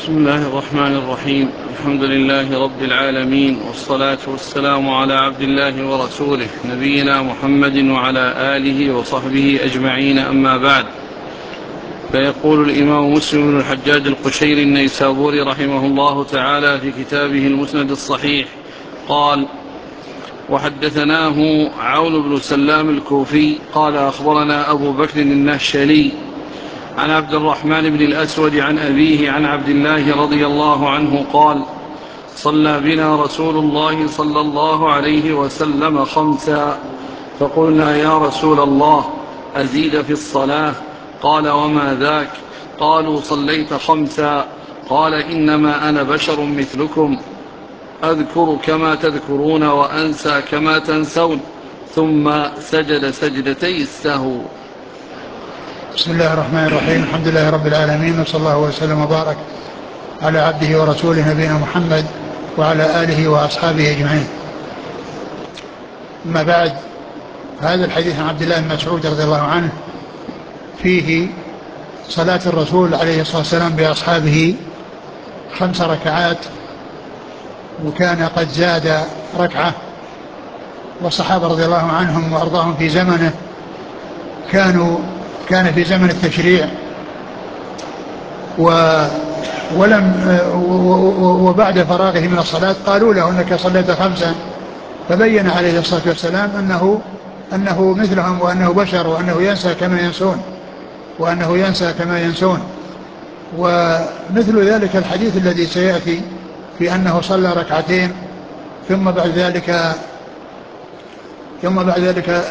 بسم الله الرحمن الرحيم. الحمد لله رب العالمين، والصلاة والسلام على عبد الله ورسوله نبينا محمد وعلى آله وصحبه أجمعين، أما بعد. فيقول الإمام مسلم بن الحجاج القشيري النيسابوري رحمه الله تعالى في كتابه المسند الصحيح قال: وحدثناه عون بن سلام الكوفي قال: أخبرنا أبو بكر النهشلي عن عبد الرحمن بن الأسود عن أبيه عن عبد الله رضي الله عنه قال: صلى بنا رسول الله صلى الله عليه وسلم 5، فقلنا: يا رسول الله، أزيد في الصلاة؟ قال: وما ذاك؟ قالوا: صليت 5. قال: إنما أنا بشر مثلكم، أذكر كما تذكرون وأنسى كما تنسون. ثم سجد سجدتي السهو. بسم الله الرحمن الرحيم. الحمد لله رب العالمين، وصلى الله وسلم وبارك على عبده ورسوله نبينا محمد وعلى آله وأصحابه أجمعين. أما بعد، هذا الحديث عن عبد الله بن مسعود رضي الله عنه فيه صلاة الرسول عليه الصلاة والسلام بأصحابه 5 ركعات، وكان قد زاد ركعة. والصحابة رضي الله عنهم وأرضاهم في زمنه كان في زمن التشريع، وبعد فراغه من الصلاة قالوا له: أنك صليت 5. فبين عليه الصلاة والسلام أنه مثلهم، وأنه بشر، وأنه ينسى كما ينسون. ومثل ذلك الحديث الذي سيأتي في أنه صلى ركعتين ثم بعد ذلك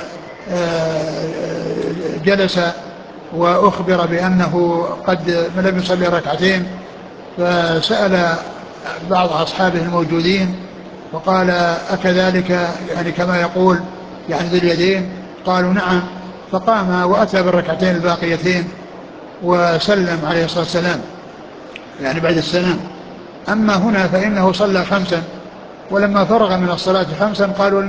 جلس وأخبر بأنه قد لم يصلي ركعتين، فسأل بعض أصحابه الموجودين وقال: أكذلك يعني كما يقول يعني ذي اليدين؟ قالوا: نعم. فقام وأتى بالركعتين الباقيتين وسلم عليه الصلاة والسلام، يعني بعد السلام. أما هنا فإنه صلى 5، ولما فرغ من الصلاة 5 قالوا: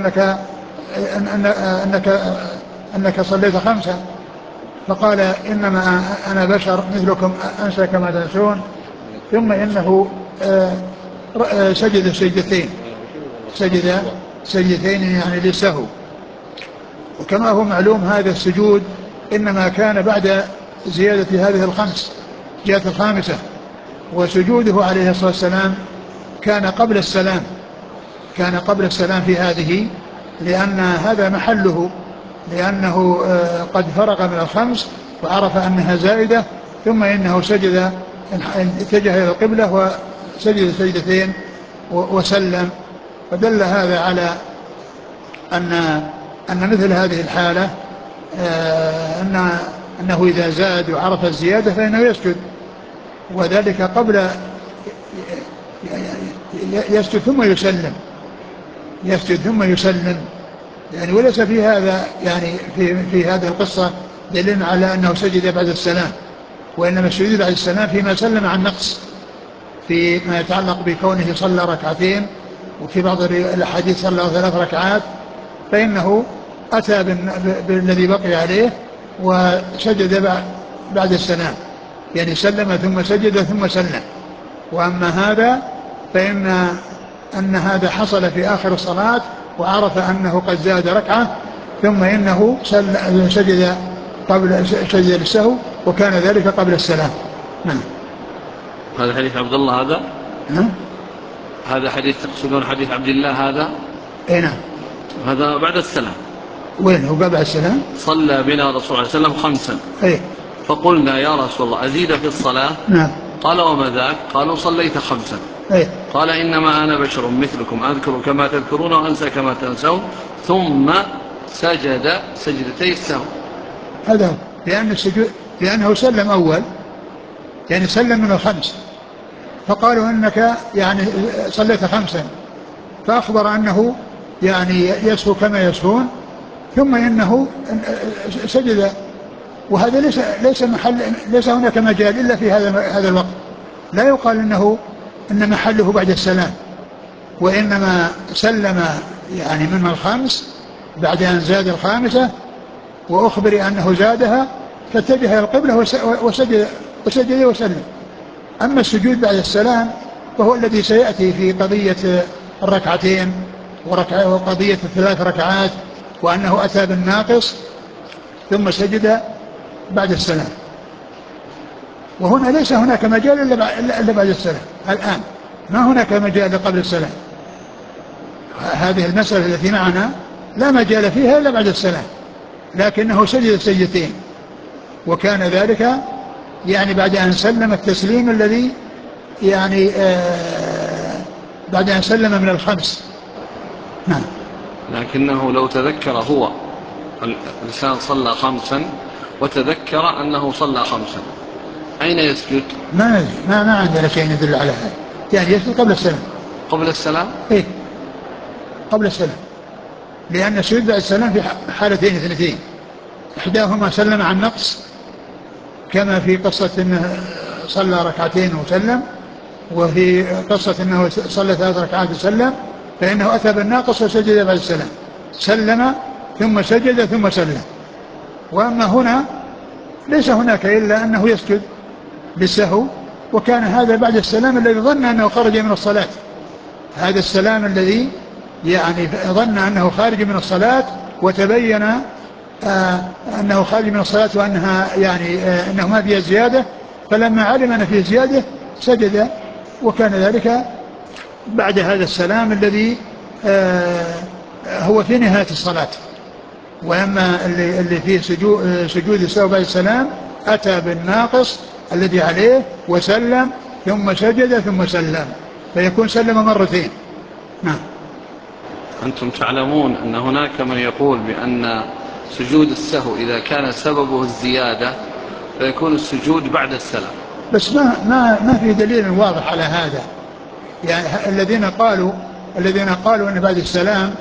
أنك صليت 5. فقال: إنما أنا بشر مثلكم، أنسى كما تنسون. ثم إنه سجد سجدتين يعني للسهو. وكما هو معلوم هذا السجود إنما كان بعد زيادة هذه زيادة 5. وسجوده عليه الصلاة والسلام كان قبل السلام في هذه، لأن هذا محله، لأنه قد فرغ من 5 وعرف أنها زائدة، ثم إنه اتجه إلى القبلة وسجد سجدتين وسلم. فدل هذا على أن مثل هذه الحالة أنه إذا زاد وعرف الزيادة فإنه يسجد، وذلك قبل يسجد ثم يسلم. يعني وليس في هذا يعني في هذه القصة دليل على أنه سجد بعد السلام، وإنما السجود بعد السلام فيما سلم عن نقص، فيما يتعلق بكونه صلى ركعتين، وفي بعض الأحاديث صلى 3 ركعات، فإنه أتى بالذي بقي عليه وسجد بعد السلام، يعني سلم ثم سجد ثم سلم. وأما هذا فإن هذا حصل في آخر الصلاة، وعرف أنه قد زاد ركعة، ثم إنه سجد للسهو، وكان ذلك قبل السلام. نعم. هذا حديث عبد الله هذا؟ نعم. هذا حديث تقصدون حديث عبد الله هذا؟ اي نعم. هذا بعد السلام. وين هو بعد السلام؟ صلى بنا رسول الله صلى الله عليه وسلم 5. اي. فقلنا: يا رسول الله، أزيد في الصلاة؟ نعم. قال: وما ذاك؟ قالوا: صليت 5. اي. قال: إنما أنا بشر مثلكم، أذكر كما تذكرون وأنسى كما تنسون. ثم سجد سجدتي السهو. هذا هو، لأنه سلم أول، يعني سلم من 5، فقالوا: إنك يعني صليت 5. فأخبر أنه يعني يسهو كما يسهون، ثم إنه سجد. وهذا ليس هناك مجال إلا في هذا الوقت. لا يقال إن محله بعد السلام، وإنما سلم يعني من 5 بعد أن زاد 5، وأخبر أنه زادها، فاتجه إلى القبلة وسجد وسلم. أما السجود بعد السلام فهو الذي سيأتي في قضية الركعتين وقضية الثلاث ركعات، وأنه أتى بالناقص ثم سجد بعد السلام. وهنا ليس هناك مجال إلا بعد السلام. الآن ما هناك مجال قبل السلام. هذه المسألة التي معنا لا مجال فيها إلا بعد السلام، لكنه سجد سجدتين، وكان ذلك يعني بعد أن سلم التسليم الذي يعني بعد أن سلم من الخمس. نعم. لكنه لو تذكر هو الإنسان صلى خمسا وتذكر أنه صلى خمسا أين يسجد؟ ما عندنا شيء يدل على هذا. يعني يسجد قبل السلام. قبل السلام؟ إيه قبل السلام، لأن السجود بعد السلام في حالتين اثنتين، إحداهما سلم عن نقص كما في قصة أنه صلى ركعتين وسلم، وفي قصة أنه صلى ثلاث ركعات وسلم، فإنه أتى بالناقص وسجد بعد السلام، سلم ثم سجد ثم سلم. وأما هنا ليس هناك إلا أنه يسجد بالسهو، وكان هذا بعد السلام الذي ظن أنه خرج من الصلاة. هذا السلام الذي يعني ظن أنه خارج من الصلاة، وتبين أنه خارج من الصلاة وأنها يعني أنه ما فيها زيادة، فلما علم أن فيه زيادة سجد، وكان ذلك بعد هذا السلام الذي هو في نهاية الصلاة. وأما اللي فيه سجود السهو بعد السلام أتى بالناقص الذي عليه وسلم ثم سجد ثم سلم، فيكون سلم مرتين. نعم. أنتم تعلمون أن هناك من يقول بأن سجود السهو إذا كان سببه الزيادة فيكون السجود بعد السلام، بس ما في دليل واضح على هذا. يعني الذين قالوا أن بعد السلام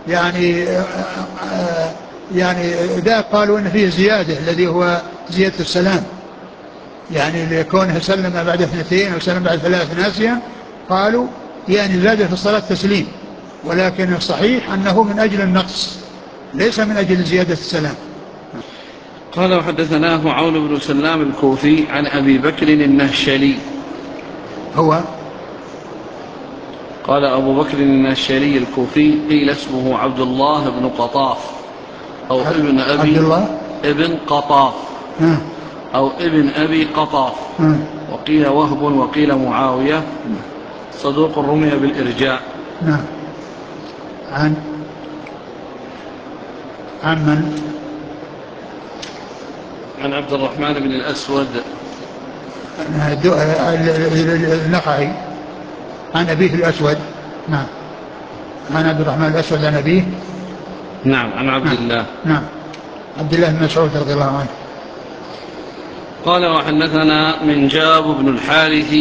يعني إذا قالوا أن فيه زيادة الذي هو زيادة السلام، يعني لكونه سلم بعد اثنتين أو سلم بعد ثلاث ناسيا، قالوا يعني زاد في الصلاة تسليم، ولكن الصحيح أنه من أجل النقص ليس من أجل زيادة السلام. قال وحدثناه عون بن سلام الكوفي عن أبي بكر النهشلي. هو قال أبو بكر النهشلي الكوفي قيل اسمه عبد الله بن قطاف أو ابن أبي عبد الله ابن قطاف أو ابن أبي قطاف، وقيل وهب وقيل معاوية، صدوق رمي بالإرجاء. نعم. عن من؟ عن عبد الرحمن بن الأسود النخعي عن أبيه الأسود. نعم. عن عبد الرحمن الأسود عن أبيه. نعم. عن عبد الله. نعم. عبد الله بن مسعود رضي الله عنه. قال وحدثنا منجاب بن الحارث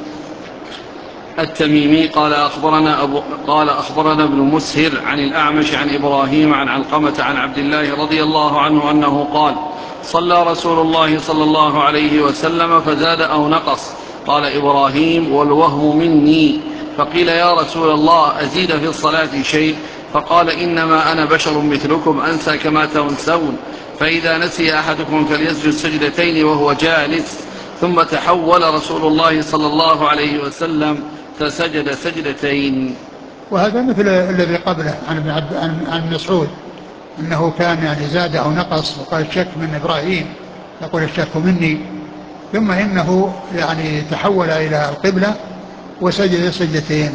التميمي قال أخبرنا ابن مسهر عن الأعمش عن إبراهيم عن علقمة عن عبد الله رضي الله عنه أنه قال صلى رسول الله صلى الله عليه وسلم فزاد أو نقص. قال إبراهيم والوهم مني، فقيل يا رسول الله أزيد في الصلاة شيء؟ فقال إنما أنا بشر مثلكم أنسى كما تنسون، فإذا نسي أحدكم فليسجد سجدتين وهو جالس. ثم تحول رسول الله صلى الله عليه وسلم فسجد سجدتين. وهذا مثل الذي قبله عن مسعود أنه كان يعني زاد أو نقص، وقال الشك من إبراهيم يقول الشك مني، ثم إنه يعني تحول إلى القبلة وسجد سجدتين.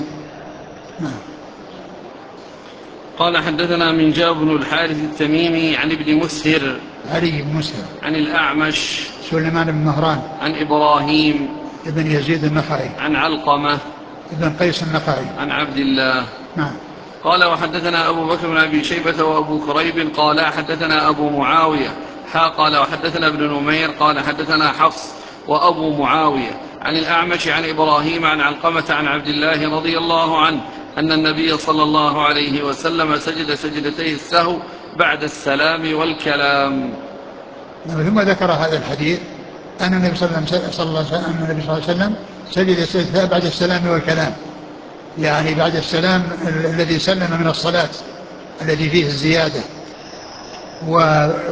قال حدثنا منجاب بن الحارث التميمي عن ابن مسهر علي بن مسهر عن الأعمش سليمان بن مهران عن إبراهيم ابن يزيد النخعي عن علقمة ابن قيس النخعي عن عبد الله. نعم. قال وحدثنا أبو بكر بن أبي شيبة وأبو كريب قال حدثنا أبو معاوية قال وحدثنا ابن نمير قال حدثنا حفص وأبو معاوية عن الأعمش عن إبراهيم عن علقمة عن عبد الله رضي الله عنه أن النبي صلى الله عليه وسلم سجد سجدتي السهو بعد السلام والكلام. ثم ذكر هذا الحديث أن النبي صلى الله عليه وسلم سجد سجدتين بعد السلام والكلام، يعني بعد السلام الذي سلم من الصلاة الذي فيه الزيادة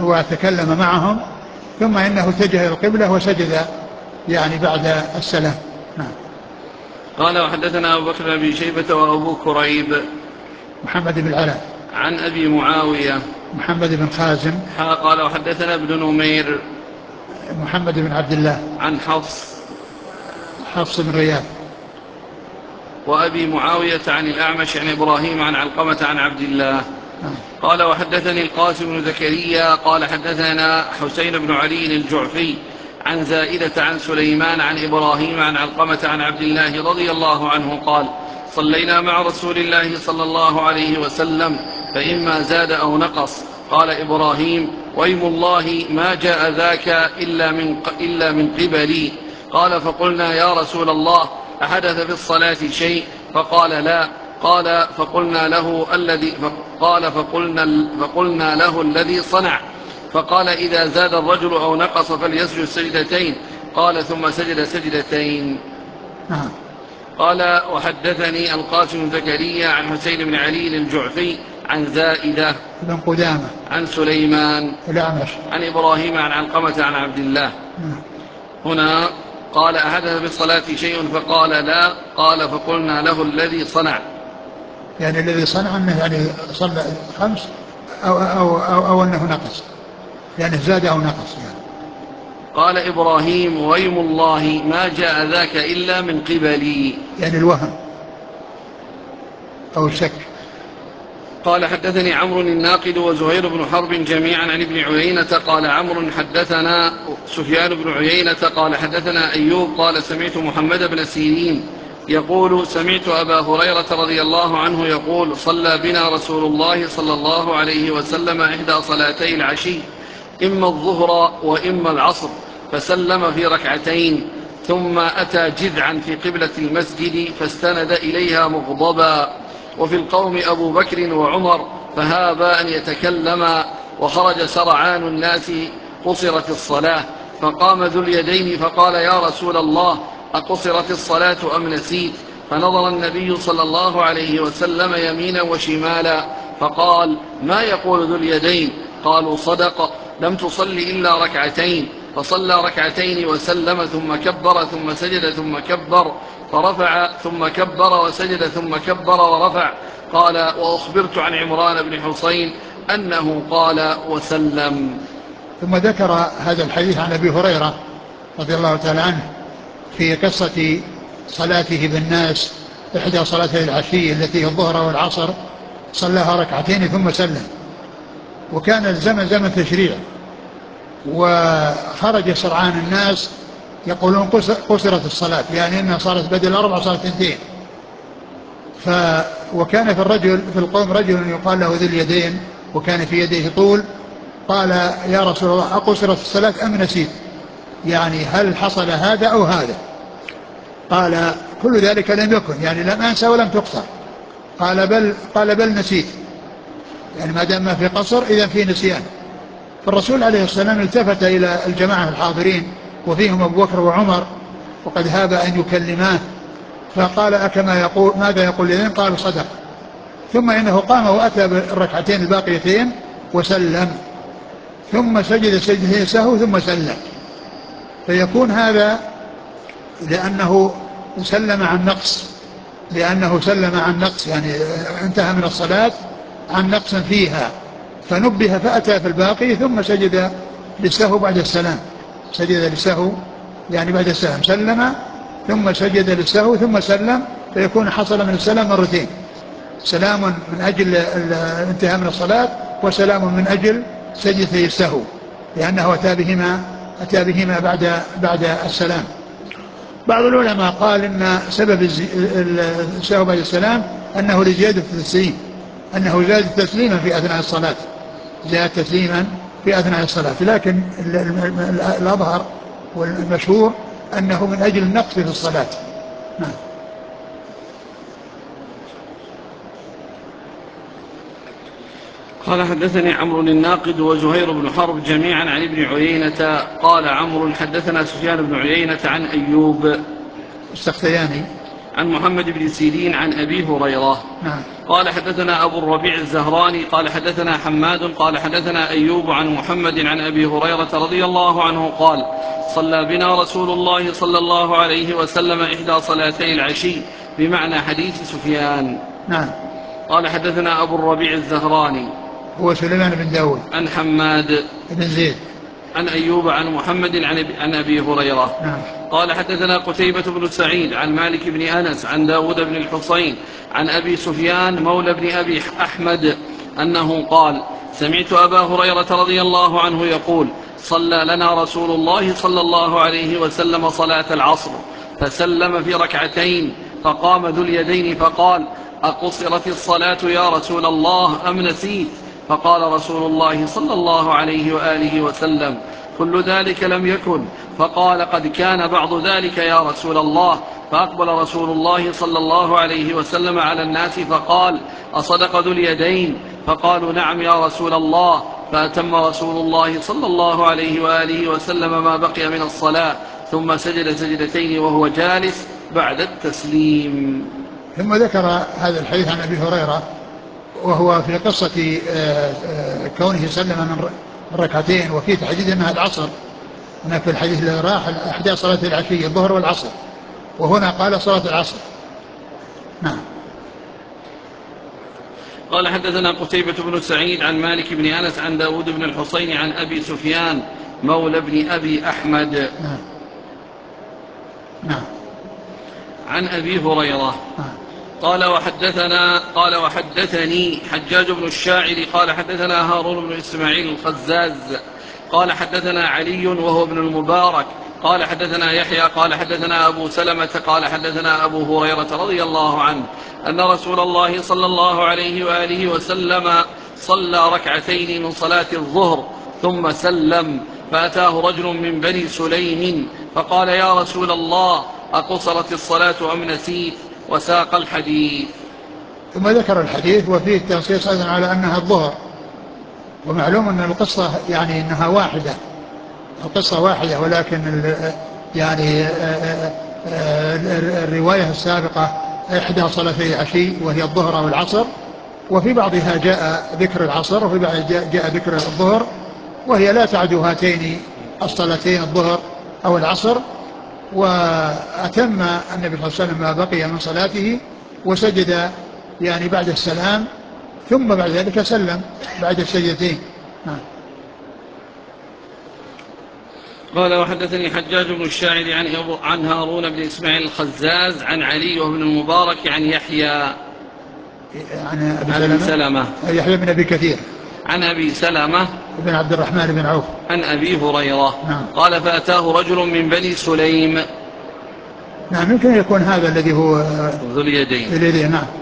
وتكلم معهم، ثم إنه اتجه القبلة وسجد يعني بعد السلام. نعم. قال وحدثنا أبو بكر بن أبي شيبة وأبو كريب محمد بن العلاء عن أبي معاوية محمد بن خازم قال وحدثنا ابن نمير محمد بن عبد الله عن حفص بن غياث وأبي معاوية عن الأعمش عن إبراهيم عن علقمة عن عبد الله قال وحدثني القاسم بن زكريا قال حدثنا حسين بن علي الجعفي عن زائدة عن سليمان عن إبراهيم عن علقمة عن عبد الله رضي الله عنه قال صلينا مع رسول الله صلى الله عليه وسلم فإما زاد أو نقص. قال إبراهيم ويم الله ما جاء ذاك إلا من قبلي. قال فقلنا يا رسول الله أحدث في الصلاة شيء؟ فقال لا. قال فقلنا له الذي صنع. فقال إذا زاد الرجل أو نقص فليسجد سجدتين. قال ثم سجد سجدتين. قال وحدثني القاسم بن زكريا عن حسين بن علي الجعفي عن زائدة بن قدامة عن سليمان الأعمش عن إبراهيم عن علقمة عن عبد الله. هنا قال أحدث في الصلاة شيء؟ فقال لا. قال فقلنا له الذي صنع، يعني الذي صنع أنه يعني صلى 5 أو أنه نقص، يعني زاد أو نقص يعني. قال إبراهيم ويم الله ما جاء ذاك إلا من قبلي، يعني الوهم أو الشك. قال حدثني عمرو الناقد وزهير بن حرب جميعا عن ابن عيينة قال عمرو حدثنا سفيان بن عيينة قال حدثنا أيوب قال سمعت محمد بن سيرين يقول سمعت أبا هريرة رضي الله عنه يقول صلى بنا رسول الله صلى الله عليه وسلم إحدى صلاتي العشي إما الظهر وإما العصر، فسلم في ركعتين ثم أتى جذعا في قبلة المسجد فاستند إليها مغضبا، وفي القوم أبو بكر وعمر فهابا أن يتكلما، وخرج سرعان الناس قصرت الصلاة، فقام ذو اليدين فقال يا رسول الله أقصرت الصلاة أم نسيت؟ فنظر النبي صلى الله عليه وسلم يمينا وشمالا فقال ما يقول ذو اليدين؟ قالوا صدق، لم تصل إلا ركعتين. فصلى ركعتين وسلم ثم كبر ثم سجد ثم كبر فرفع ثم كبر وسجد ثم كبر ورفع. قال وأخبرت عن عمران بن حسين أنه قال وسلم. ثم ذكر هذا الحديث عن أبي هريرة رضي الله تعالى عنه في قصة صلاته بالناس إحدى صلاتي العشي التي هي الظهر والعصر، صلاها ركعتين ثم سلم، وكان الزمن زمن تشريع، وخرج سرعان الناس يقولون قصرت الصلاة، يعني أنها صارت بدل 4 صارت 2. وكان في القوم رجل يقال له ذي اليدين وكان في يديه طول، قال يا رسول الله أقصرت الصلاة أم نسيت؟ يعني هل حصل هذا أو هذا؟ قال كل ذلك لم يكن، يعني لم أنسى ولم تقصر. قال بل نسيت، يعني ما دام في قصر إذا في نسيان. فالرسول عليه السلام التفت إلى الجماعة الحاضرين وفيهم أبو بكر وعمر وقد هاب أن يكلماه، فقال أكما يقول ماذا يقول لذين؟ قالوا صدق. ثم إنه قام وأتى بالركعتين الباقيتين وسلم، ثم سجد سجدتين سهو ثم سلم. فيكون هذا لأنه سلم عن نقص، يعني انتهى من الصلاة عن نقص فيها، فنبه فأتى في الباقي ثم سجد للسهو بعد السلام، سجد للسهو يعني بعد السلام، سلم ثم سجد للسهو ثم سلم، فيكون حصل من السلام مرتين، سلام من أجل الانتهاء من الصلاة وسلام من أجل سجدتي السهو، لأنه أتى بهما بعد السلام. بعض العلماء قال إن سبب السهو بعد السلام أنه لزيادة التسليم، أنه زاد تسليما في أثناء الصلاة، زاد تسليما في أثناء الصلاة، لكن الأظهر والمشهور أنه من أجل النقص في الصلاة. نعم. قال حدثني عمرو الناقد وزهير بن حرب جميعا عن ابن عيينة قال عمرو حدثنا سفيان بن عيينة عن أيوب السختياني عن محمد بن سيرين عن أبي هريرة. نعم. قال حدثنا أبو الربيع الزهراني قال حدثنا حماد قال حدثنا أيوب عن محمد عن أبي هريرة رضي الله عنه قال صلى بنا رسول الله صلى الله عليه وسلم إحدى صلاتي العشي بمعنى حديث سفيان. نعم. قال حدثنا أبو الربيع الزهراني هو سليمان بن داود عن حماد بن زيد عن أيوب عن محمد عن أبي هريرة. نعم. قال حدثنا قتيبة بن سعيد عن مالك بن أنس عن داود بن الحصين عن أبي سفيان مولى بن أبي أحمد أنه قال سمعت أبا هريرة رضي الله عنه يقول صلى لنا رسول الله صلى الله عليه وسلم صلاة العصر فسلم في ركعتين فقام ذو اليدين فقال أقصرت الصلاة يا رسول الله أم نسيت؟ فقال رسول الله صلى الله عليه وآله وسلم كل ذلك لم يكن. فقال قد كان بعض ذلك يا رسول الله. فأقبل رسول الله صلى الله عليه وسلم على الناس فقال أصدق ذو اليدين؟ فقالوا نعم يا رسول الله. فأتم رسول الله صلى الله عليه وآله وسلم ما بقي من الصلاة ثم سجد سجدتين وهو جالس بعد التسليم. ثم ذكر هذا الحديث عن أبي هريرة وهو في قصة كونه سلم من ركعتين وفي تحديد أنها العصر. هناك في الحديث الذي راح أحدى صلاة العشي الظهر والعصر وهنا قال صلاة العصر. نعم. قال حدثنا قتيبة بن سعيد عن مالك بن أنس عن داود بن الحصين عن أبي سفيان مولى بن أبي أحمد. نعم. نعم. عن أبي هريرة. نعم. قال وحدثني حجاج بن الشاعر قال حدثنا هارون بن إسماعيل الخزاز قال حدثنا علي وهو ابن المبارك قال حدثنا يحيى قال حدثنا أبو سلمة قال حدثنا أبو هريرة رضي الله عنه أن رسول الله صلى الله عليه وآله وسلم صلى ركعتين من صلاة الظهر ثم سلم فأتاه رجل من بني سليم فقال يا رسول الله أقصرت الصلاة أم نسيت؟ وساق الحديث. ثم ذكر الحديث وفيه التنصيص أيضا على أنها الظهر. ومعلوم أن القصة يعني أنها واحدة، القصة واحدة، ولكن يعني الرواية السابقة إحدى صلاتي العشي وهي الظهر أو العصر، وفي بعضها جاء ذكر العصر وفي بعضها جاء ذكر الظهر، وهي لا تعد هاتين الصلاتين الظهر أو العصر. وأتم النبي صلى الله عليه وسلم ما بقي من صلاته وسجد يعني بعد السلام ثم بعد ذلك سلم بعد السجدتين. قال وحدثني حجاج بن الشاعر عن هارون بن إسماعيل الخزاز عن علي وابن المبارك عن يحيى عن أبي سلمة يحيى بن أبي كثير عن أبي سلمة بن عبد الرحمن بن عوف عن أبي هريرة. نعم. قال فأتاه رجل من بني سليم. نعم، يمكن يكون هذا الذي هو ذو اليدين. نعم.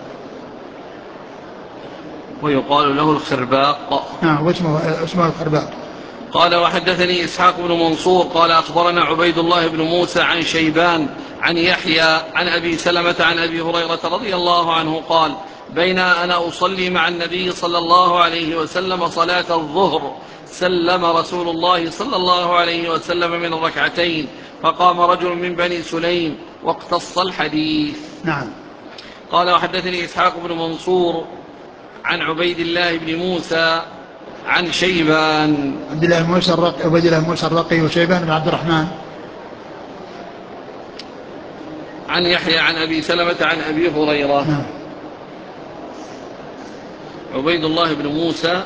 ويقال له الخرباق. نعم، اسمه الخرباق. قال وحدثني إسحاق بن منصور قال أخبرنا عبيد الله بن موسى عن شيبان عن يحيى عن أبي سلمة عن أبي هريرة رضي الله عنه قال بين أنا أصلي مع النبي صلى الله عليه وسلم صلاة الظهر سلم رسول الله صلى الله عليه وسلم من الركعتين فقام رجل من بني سليم واقتص الحديث. نعم. قال وحدثني إسحاق بن منصور عن عبيد الله بن موسى عن شيبان عبيد الله موسى الرقي وشيبان بن عبد الرحمن عن يحيى عن أبي سلمة عن أبي هريرة. نعم. عبيد الله بن موسى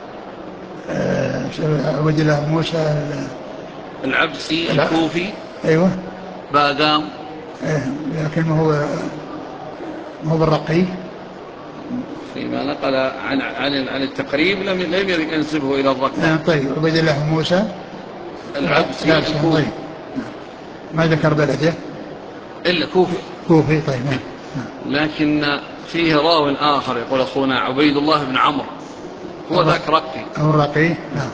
عبيد الله موسى العبسي الكوفي. أيوة. باقام. لكن ما هو بالرقي. فيما نقل عن التقريب لم ينسبه إلى الرقي. نعم. طيب، عبيد الله موسى العبسي الكوفي. طيب. ما ذكر بلده إلا كوفي. طيب. نعم. لكن فيه راو آخر يقول أخونا عبيد الله بن عمرو هو ذاك رقي أو الرقي. نعم.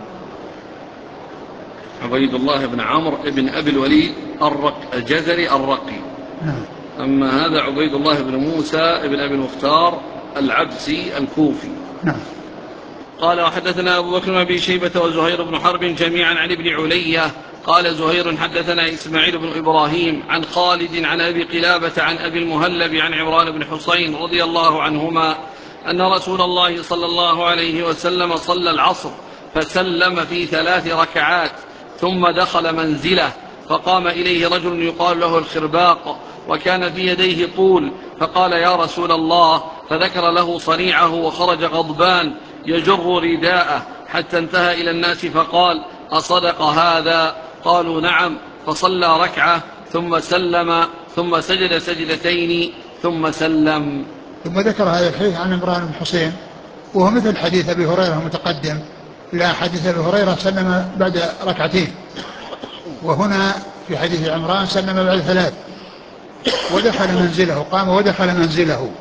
عبيد الله بن عمرو ابن أبي الوليد الجزري الرقي. نعم. أما هذا عبيد الله بن موسى ابن أبي المختار العبسي الكوفي. نعم. قال وحدثنا أبو بكر بن أبي شيبة وزهير بن حرب جميعا عن ابن علية قال زهير حدثنا إسماعيل بن إبراهيم عن خالد عن أبي قلابة عن أبي المهلب عن عمران بن حسين رضي الله عنهما أن رسول الله صلى الله عليه وسلم صلى العصر فسلم في 3 ركعات ثم دخل منزله فقام إليه رجل يقال له الخرباق وكان في يديه طول فقال يا رسول الله، فذكر له صنيعه وخرج غضبان يجر رداءه حتى انتهى إلى الناس فقال أصدق هذا؟ قالوا نعم. فصلى ركعة ثم سلم ثم سجد سجدتين ثم سلم. ثم ذكر هذا الحديث عن عمران بن حسين وهو مثل حديث أبي هريرة المتقدم، لا حديث أبي هريرة سلم بعد ركعتين، وهنا في حديث عمران سلم بعد 3 ودخل منزله، قام ودخل منزله.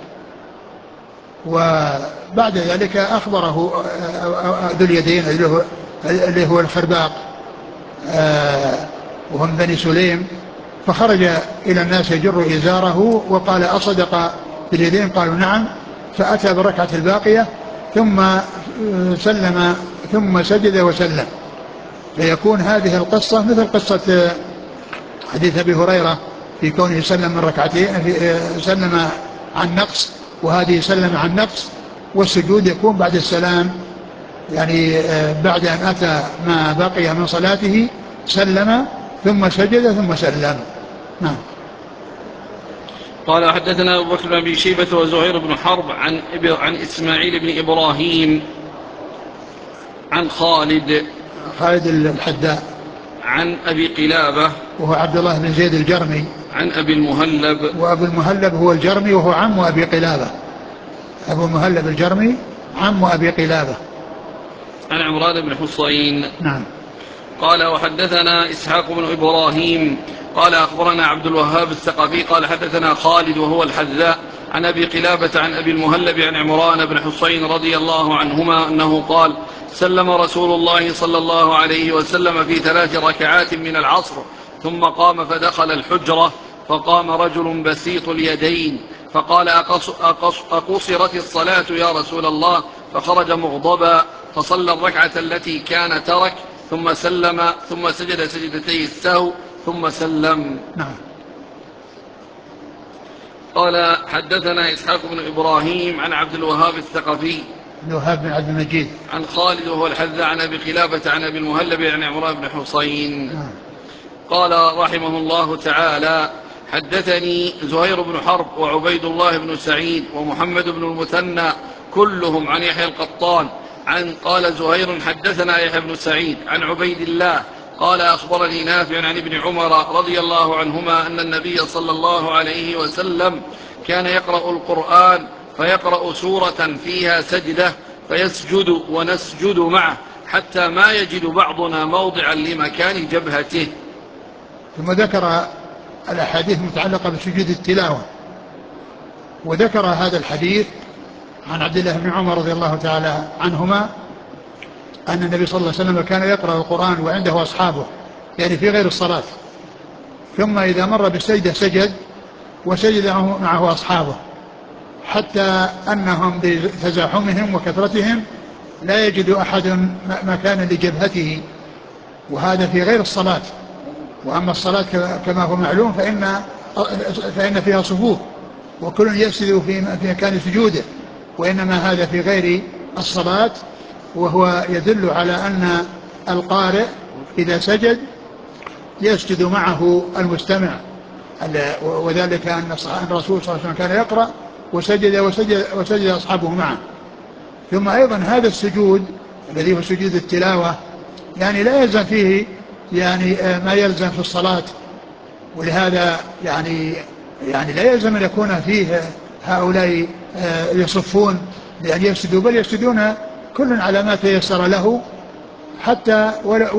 وبعد ذلك أخبره ذو اليدين اللي هو الخرباق وهم بني سليم، فخرج إلى الناس يجر إزاره وقال أصدق ذو اليدين؟ قالوا نعم. فأتى بالركعة الباقية ثم سلم ثم سجد وسلم. فيكون هذه القصة مثل قصة حديث أبي هريرة في كونه سلم من ركعتين، سلم عن نقص، وهذه سلم عن نقص، والسجود يكون بعد السلام، يعني بعد أن أتى ما بقي من صلاته سلم ثم سجد ثم سلم. نعم. قال حدثنا أبو بكر بن أبي شيبة وزهير بن حرب عن إسماعيل بن إبراهيم عن خالد الحداء عن أبي قلابة وهو عبد الله بن زيد الجرمي عن أبي المهلب، وأبو المهلب هو الجرمي وهو عم أبي قلابة، أبو المهلب الجرمي عم أبي قلابة، عن عمران بن حسين. نعم. قال وحدثنا إسحاق بن إبراهيم قال أخبرنا عبد الوهاب الثقفي قال حدثنا خالد وهو الحذاء عن أبي قلابة عن أبي المهلب عن عمران بن حسين رضي الله عنهما أنه قال سلم رسول الله صلى الله عليه وسلم في 3 ركعات من العصر ثم قام فدخل الحجرة فقام رجل بسيط اليدين فقال أقصرت الصلاة يا رسول الله؟ فخرج مغضبا فصلى الركعة التي كان ترك ثم سلم ثم سجد سجدتي السهو ثم سلم. نعم. قال حدثنا إسحاق بن إبراهيم عن عبد الوهاب الثقفي الوهاب بن عبد المجيد عن خالد وهو الحذاء عن أبي قلابة عن أبي المهلب عن عمران بن حسين. نعم. قال رحمه الله تعالى حدثني زهير بن حرب وعبيد الله بن سعيد ومحمد بن المثنى كلهم عن يحيى القطان قال زهير حدثنا يحيى بن سعيد عن عبيد الله قال أخبرني نافع عن ابن عمر رضي الله عنهما أن النبي صلى الله عليه وسلم كان يقرأ القرآن فيقرأ سورة فيها سجدة فيسجد ونسجد معه حتى ما يجد بعضنا موضعا لمكان جبهته. ثم ذكر الأحاديث المتعلقة بسجود التلاوة، وذكر هذا الحديث عن عبد الله بن عمر رضي الله تعالى عنهما أن النبي صلى الله عليه وسلم كان يقرأ القرآن وعنده أصحابه، يعني في غير الصلاة، ثم إذا مر بالسجدة سجد وسجد معه أصحابه، حتى أنهم بتزاحمهم وكثرتهم لا يجد أحد مكانا لجبهته، وهذا في غير الصلاة. وأما الصلاة كما هو معلوم فإن فيها صفوف وكل يسجد في مكان سجوده، وإنما هذا في غير الصلاة، وهو يدل على أن القارئ إذا سجد يسجد معه المستمع، وذلك أن الرسول صلى الله عليه وسلم كان يقرأ وسجد أصحابه معه. ثم أيضا هذا السجود الذي هو سجود التلاوة يعني لا يلزم فيه يعني ما يلزم في الصلاة، ولهذا يعني لا يلزم أن يكون فيه هؤلاء يصفون لأن يسجدوا، بل يسجدون كل على ما تيسر له، حتى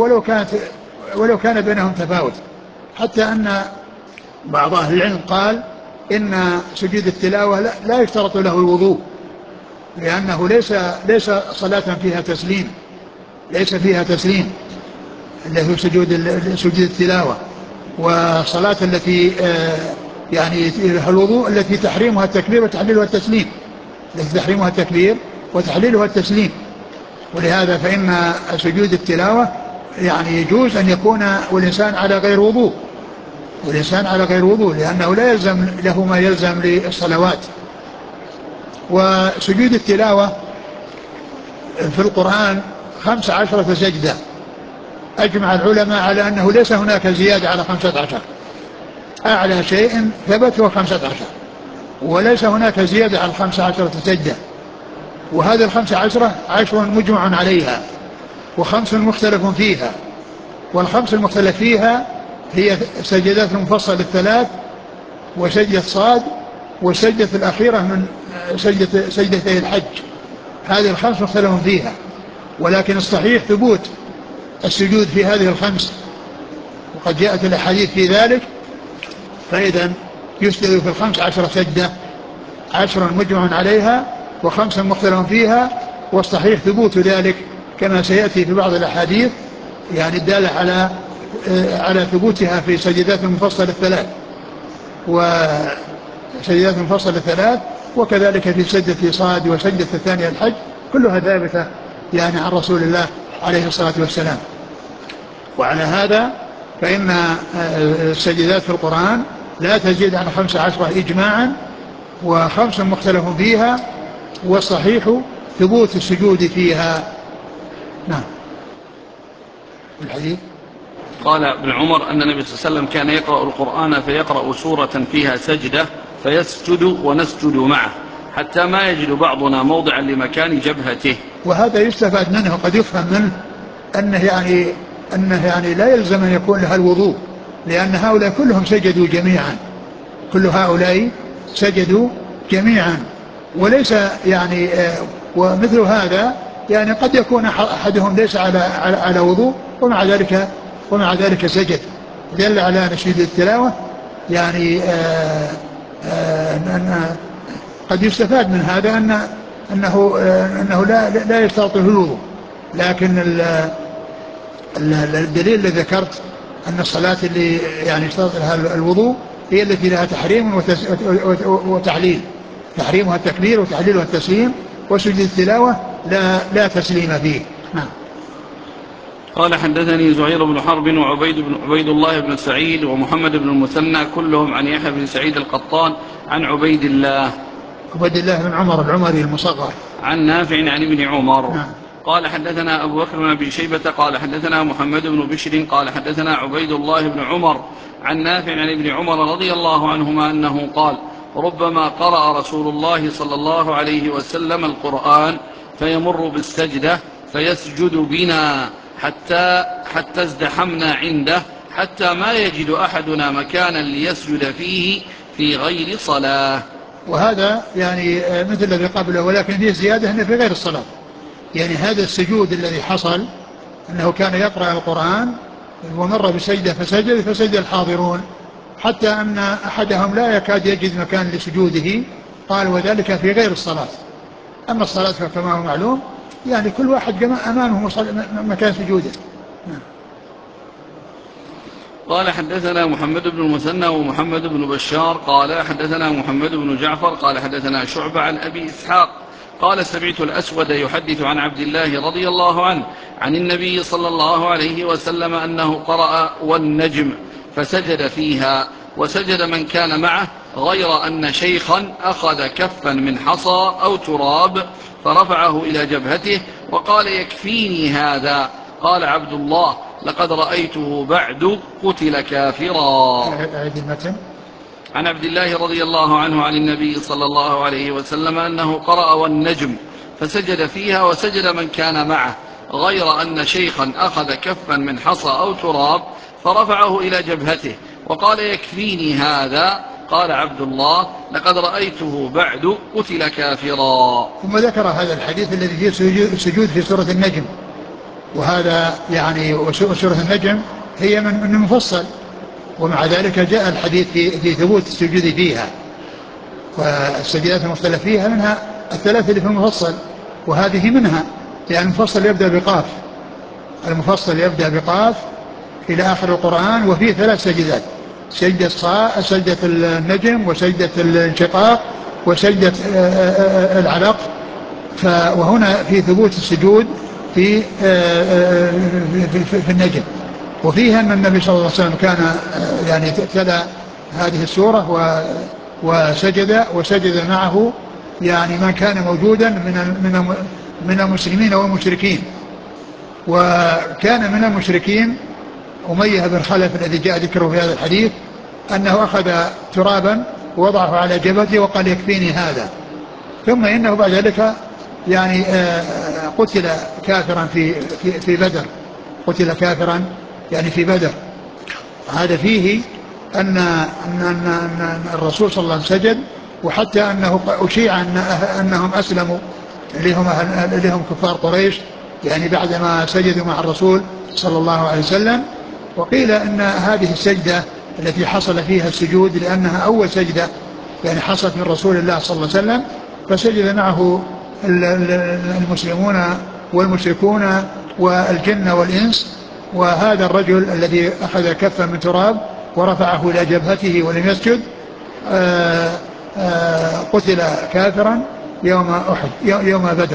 ولو كان بينهم تفاوت، حتى أن بعض أهل العلم قال إن سجود التلاوة لا يشترط له الوضوء، لأنه ليس صلاة فيها تسليم، ليس فيها تسليم اللي هو سجود التلاوة، وصلاة التي يعني فيها الوضوء التي تحريمها التكبير وتحليلها التسليم، التي تحريمها التكبير وتحليلها التسليم. ولهذا فإن سجود التلاوة يعني يجوز أن يكون والإنسان على غير وضوء، لأنه لا يلزم له ما يلزم للصلوات. وسجود التلاوة في القرآن 15 سجدة، أجمع العلماء على أنه ليس هناك زيادة على 15، أعلى شيء ثبت هو 15، وليس هناك زيادة على 15 سجدة. وهذه 15 10 مجمع عليها و5 مختلف فيها، والخمس المختلف فيها هي سجدات المفصل الثلاث وسجدة صاد والسجدة الأخيرة من سجدتي الحج. هذه الخمس مختلف فيها، ولكن الصحيح ثبوت السجود في هذه الخمس، وقد جاءت الأحاديث في ذلك. فإذا يسجد في 15 سجدة، 10 مجمع عليها و5 مختلف فيها، والصحيح ثبوت ذلك كما سيأتي في بعض الأحاديث يعني الدالة على ثبوتها في سجدات المفصل الثلاث وسجدات المفصل الثلاث، وكذلك في سجدة صاد وسجدة الثانية الحج، كلها ثابتة يعني عن رسول الله عليه الصلاة والسلام. وعلى هذا فإن السجدات في القرآن لا تزيد عن 15 إجماعا، و5 مختلف فيها، والصحيح ثبوت السجود فيها. نعم. الحديث قال ابن عمر أن النبي صلى الله عليه وسلم كان يقرأ القرآن فيقرأ سورة فيها سجدة فيسجد ونسجد معه حتى ما يجد بعضنا موضعا لمكان جبهته. وهذا يستفاد منه، قد يفهم منه أنه يعني لا يلزم أن يكون لها الوضوء، لأن هؤلاء كلهم سجدوا جميعا، كل هؤلاء سجدوا جميعا، وليس يعني ومثل هذا يعني قد يكون أحدهم ليس على وضوء ومع ذلك سجد، دل على نشيد التلاوة يعني أن قد يستفاد من هذا أنه لا يشترط له الوضوء. لكن الدليل الذي ذكرت أن الصلاة اللي يعني يشترط لها الوضوء هي التي لها تحريم وتحليل، تحريمها التكبير وتحليلها التسليم، وسجود التلاوة لا تسليم فيه. نعم. قال حدثني زهير بن حرب وعبيد الله بن سعيد ومحمد بن المثنى كلهم عن يحيى بن سعيد القطان عن عبيد الله بن عمر العمري المصغر عن نافع عن ابن عمر. نعم. قال حدثنا أبو بكر بن أبي شيبة قال حدثنا محمد بن بشر قال حدثنا عبيد الله بن عمر عن نافع عن ابن عمر رضي الله عنهما أنه قال ربما قرأ رسول الله صلى الله عليه وسلم القرآن فيمر بالسجدة فيسجد بنا حتى ازدحمنا عنده حتى ما يجد أحدنا مكانا ليسجد فيه في غير صلاة. وهذا يعني مثل الذي قبله، ولكن فيه زيادة أنه في غير الصلاة. يعني هذا السجود الذي حصل أنه كان يقرأ القرآن ومر بسجدة فسجد الحاضرون حتى أن أحدهم لا يكاد يجد مكان لسجوده، قال وذلك في غير الصلاة. أما الصلاة فكما هو معلوم يعني كل واحد أمامه مكان سجوده. قال حدثنا محمد بن المثنى ومحمد بن بشار قال حدثنا محمد بن جعفر قال حدثنا شعبة عن أبي إسحاق قال سمعت الأسود يحدث عن عبد الله رضي الله عنه عن النبي صلى الله عليه وسلم أنه قرأ والنجم فسجد فيها وسجد من كان معه، غير أن شيخا أخذ كفا من حصى أو تراب فرفعه إلى جبهته وقال يكفيني هذا. قال عبد الله لقد رأيته بعد قتل كافرا. عن عبد الله رضي الله عنه عن النبي صلى الله عليه وسلم أنه قرأ والنجم فسجد فيها وسجد من كان معه، غير أن شيخا أخذ كفا من حصى أو تراب فرفعه إلى جبهته وقال يكفيني هذا. قال عبد الله لقد رأيته بعد قتل كافرا. ثم ذكر هذا الحديث الذي فيه سجود في سورة النجم، وهذا يعني سورة النجم هي من المفصل، ومع ذلك جاء الحديث في ثبوت السجود فيها، والسجدات المختلف فيها منها الثلاث اللي في المفصل، وهذه منها، يعني المفصل يبدأ بقاف إلى آخر القرآن، وفيه 3 سجدات: سجدة النجم وسجدة الانشقاق وسجدة العلق. وهنا في ثبوت السجود في في النجم. وفيها أن النبي صلى الله عليه وسلم كان يعني تلا هذه السورة وسجد معه يعني من كان موجودا من المسلمين والمشركين. وكان من المشركين أمية بن خلف الذي جاء ذكره في هذا الحديث أنه أخذ ترابا ووضعه على جبهته وقال يكفيني هذا. ثم إنه بعد ذلك يعني قتل كافرا في بدر، قتل كافرا يعني في بدر. هذا فيه أن الرسول صلى الله عليه وسلم سجد، وحتى أنه أشيع أنهم أسلموا اللي هم كفار قريش يعني بعدما سجدوا مع الرسول صلى الله عليه وسلم. وقيل أن هذه السجدة التي حصل فيها السجود لأنها أول سجدة يعني حصلت من رسول الله صلى الله عليه وسلم، فسجد معه المسلمون والمشركون والجن والإنس. وهذا الرجل الذي أخذ كفا من تراب ورفعه إلى جبهته ولم يسجد قتل كافرا يوم بدر.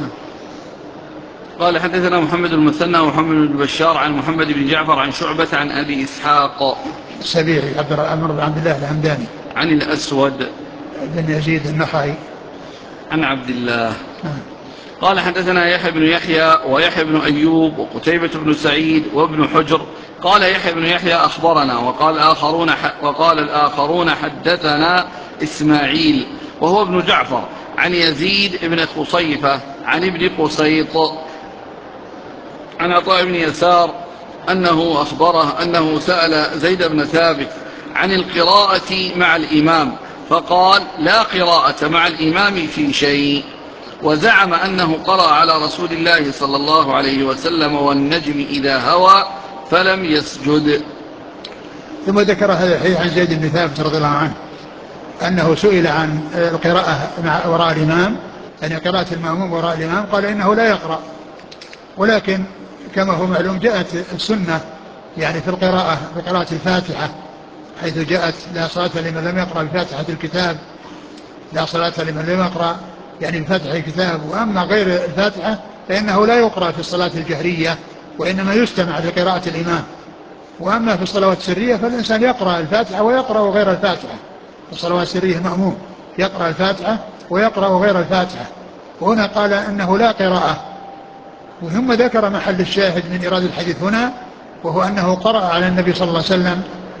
قال حدثنا محمد المثنى ومحمد بن بشار عن محمد بن جعفر عن شعبة عن أبي إسحاق السبيعي عبد الرحمن بن عبد الله الهمداني عن الأسود بن يزيد النخعي عن عبد الله. قال حدثنا يحيى بن يحيى ويحيى بن أيوب وقتيبة بن سعيد وابن حجر. قال يحيى بن يحيى أخبرنا وقال الآخرون حدثنا إسماعيل وهو ابن جعفر عن يزيد بن خصيفة عن ابن قسيط عن عطاء بن يسار أنه أخبره أنه سأل زيد بن ثابت عن القراءة مع الإمام فقال لا قراءة مع الإمام في شيء، وزعم أنه قرأ على رسول الله صلى الله عليه وسلم والنجم إذا هوى فلم يسجد. ثم ذكر هذا الحديث عن زيد بن ثابت رضي الله عنه أنه سئل عن القراءة وراء الإمام، يعني قراءة المأموم وراء الإمام، قال إنه لا يقرأ. ولكن كما هو معلوم جاءت السنة يعني في القراءة بقراءة الفاتحة، حيث جاءت لا صلاة لمن لم يقرأ بفاتحة الكتاب، لا صلاة لمن لم يقرأ يعني بفاتحة الكتاب. وأما غير الفاتحة فإنه لا يقرأ في الصلاة الجهرية وإنما يستمع لقراءة الإمام. وأما في الصلوات السرية فالإنسان يقرأ الفاتحة ويقرأ غير الفاتحة، في الصلوات السرية مأموم يقرأ الفاتحة ويقرأ غير الفاتحة. وهنا قال أنه لا قراءة. وثم ذكر محل الشاهد من إيراد الحديث هنا، وهو أنه قرأ على النبي صلى الله عليه وسلم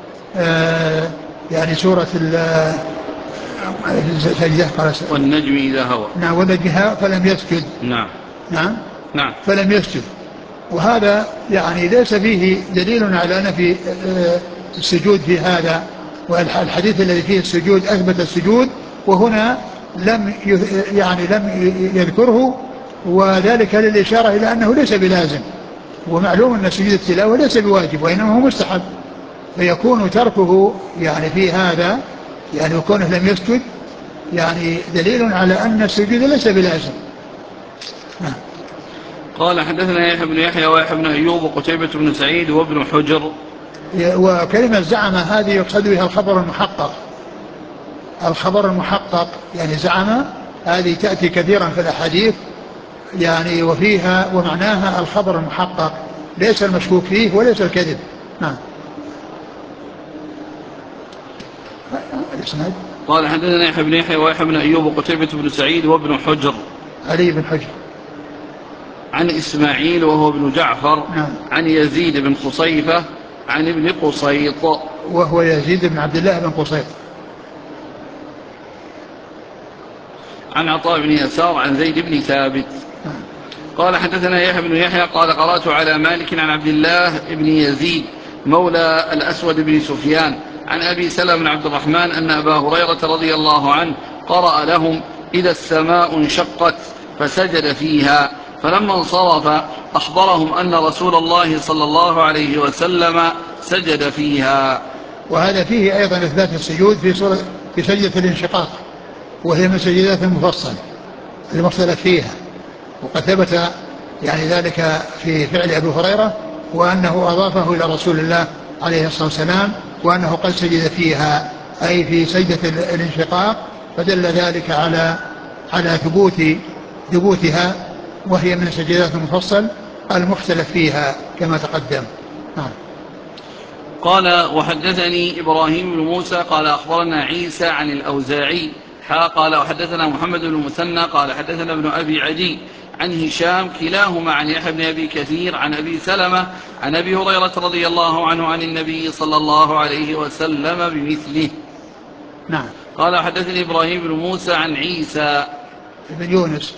يعني سورة السجدة والنجم إذا هوى. نعم والنجم فلم يسجد. نعم فلم يسجد. وهذا يعني ليس فيه دليل على نفي السجود في هذا، والحديث الذي فيه السجود أثبت السجود، وهنا لم يذكره، وذلك للإشارة إلى أنه ليس بلازم. ومعلوم أن سجود التلاوة ليس بواجب وإنما هو مستحب، فيكون تركه يعني في هذا يعني وكونه لم يسجد يعني دليل على أن السجود ليس بلازم. قال حدثنا يحيى بن يحيى ويحيى بن أيوب وقتيبة بن سعيد وابن حجر. وكلمة زعم هذه يقصد بها الخبر المحقق. الخبر المحقق يعني زعم هذه تأتي كثيرا في الأحاديث يعني وفيها ومعناها الخبر المحقق ليس المشكوك فيه وليس الكذب. نعم. قال حدثنا يحيى بن يحيى ويحيى بن أيوب وقتيبة بن سعيد وابن حجر. علي بن حجر. عن إسماعيل وهو ابن جعفر. نعم. عن يزيد بن خصيفة عن ابن قسيط وهو يزيد بن عبد الله بن قسيط. عن عطاء بن يسار عن زيد بن ثابت. قال حدثنا يحيى بن يحيى قال قرأت على مالك عن عبد الله بن يزيد مولى الأسود بن سفيان عن أبي سلمة بن عبد الرحمن أن أبا هريرة رضي الله عنه قرأ لهم إذا السماء انشقت فسجد فيها، فلما انصرف أخبرهم أن رسول الله صلى الله عليه وسلم سجد فيها. وهذا فيه أيضا إثبات السجود في سجدة الانشقاق، وهي من سجدات المفصل المختلف فيها، وقد ثبت يعني ذلك في فعل أبي هريرة وأنه أضافه إلى رسول الله عليه الصلاة والسلام وأنه قد سجد فيها أي في سجدة الانشقاق، فدل ذلك على ثبوتها وهي من السجدات المفصل المختلف فيها كما تقدم. نعم. قال وحدثني إبراهيم بن موسى قال أخبرنا عيسى عن الأوزاعي قال وحدثنا محمد بن المثنى قال حدثنا ابن أبي عدي عن هشام كلاهما عن يحيى بن أبي كثير عن أبي سلمة عن أبي هريرة رضي الله عنه عن النبي صلى الله عليه وسلم بمثله. نعم. قال حدثني إبراهيم بن موسى عن عيسى بن يونس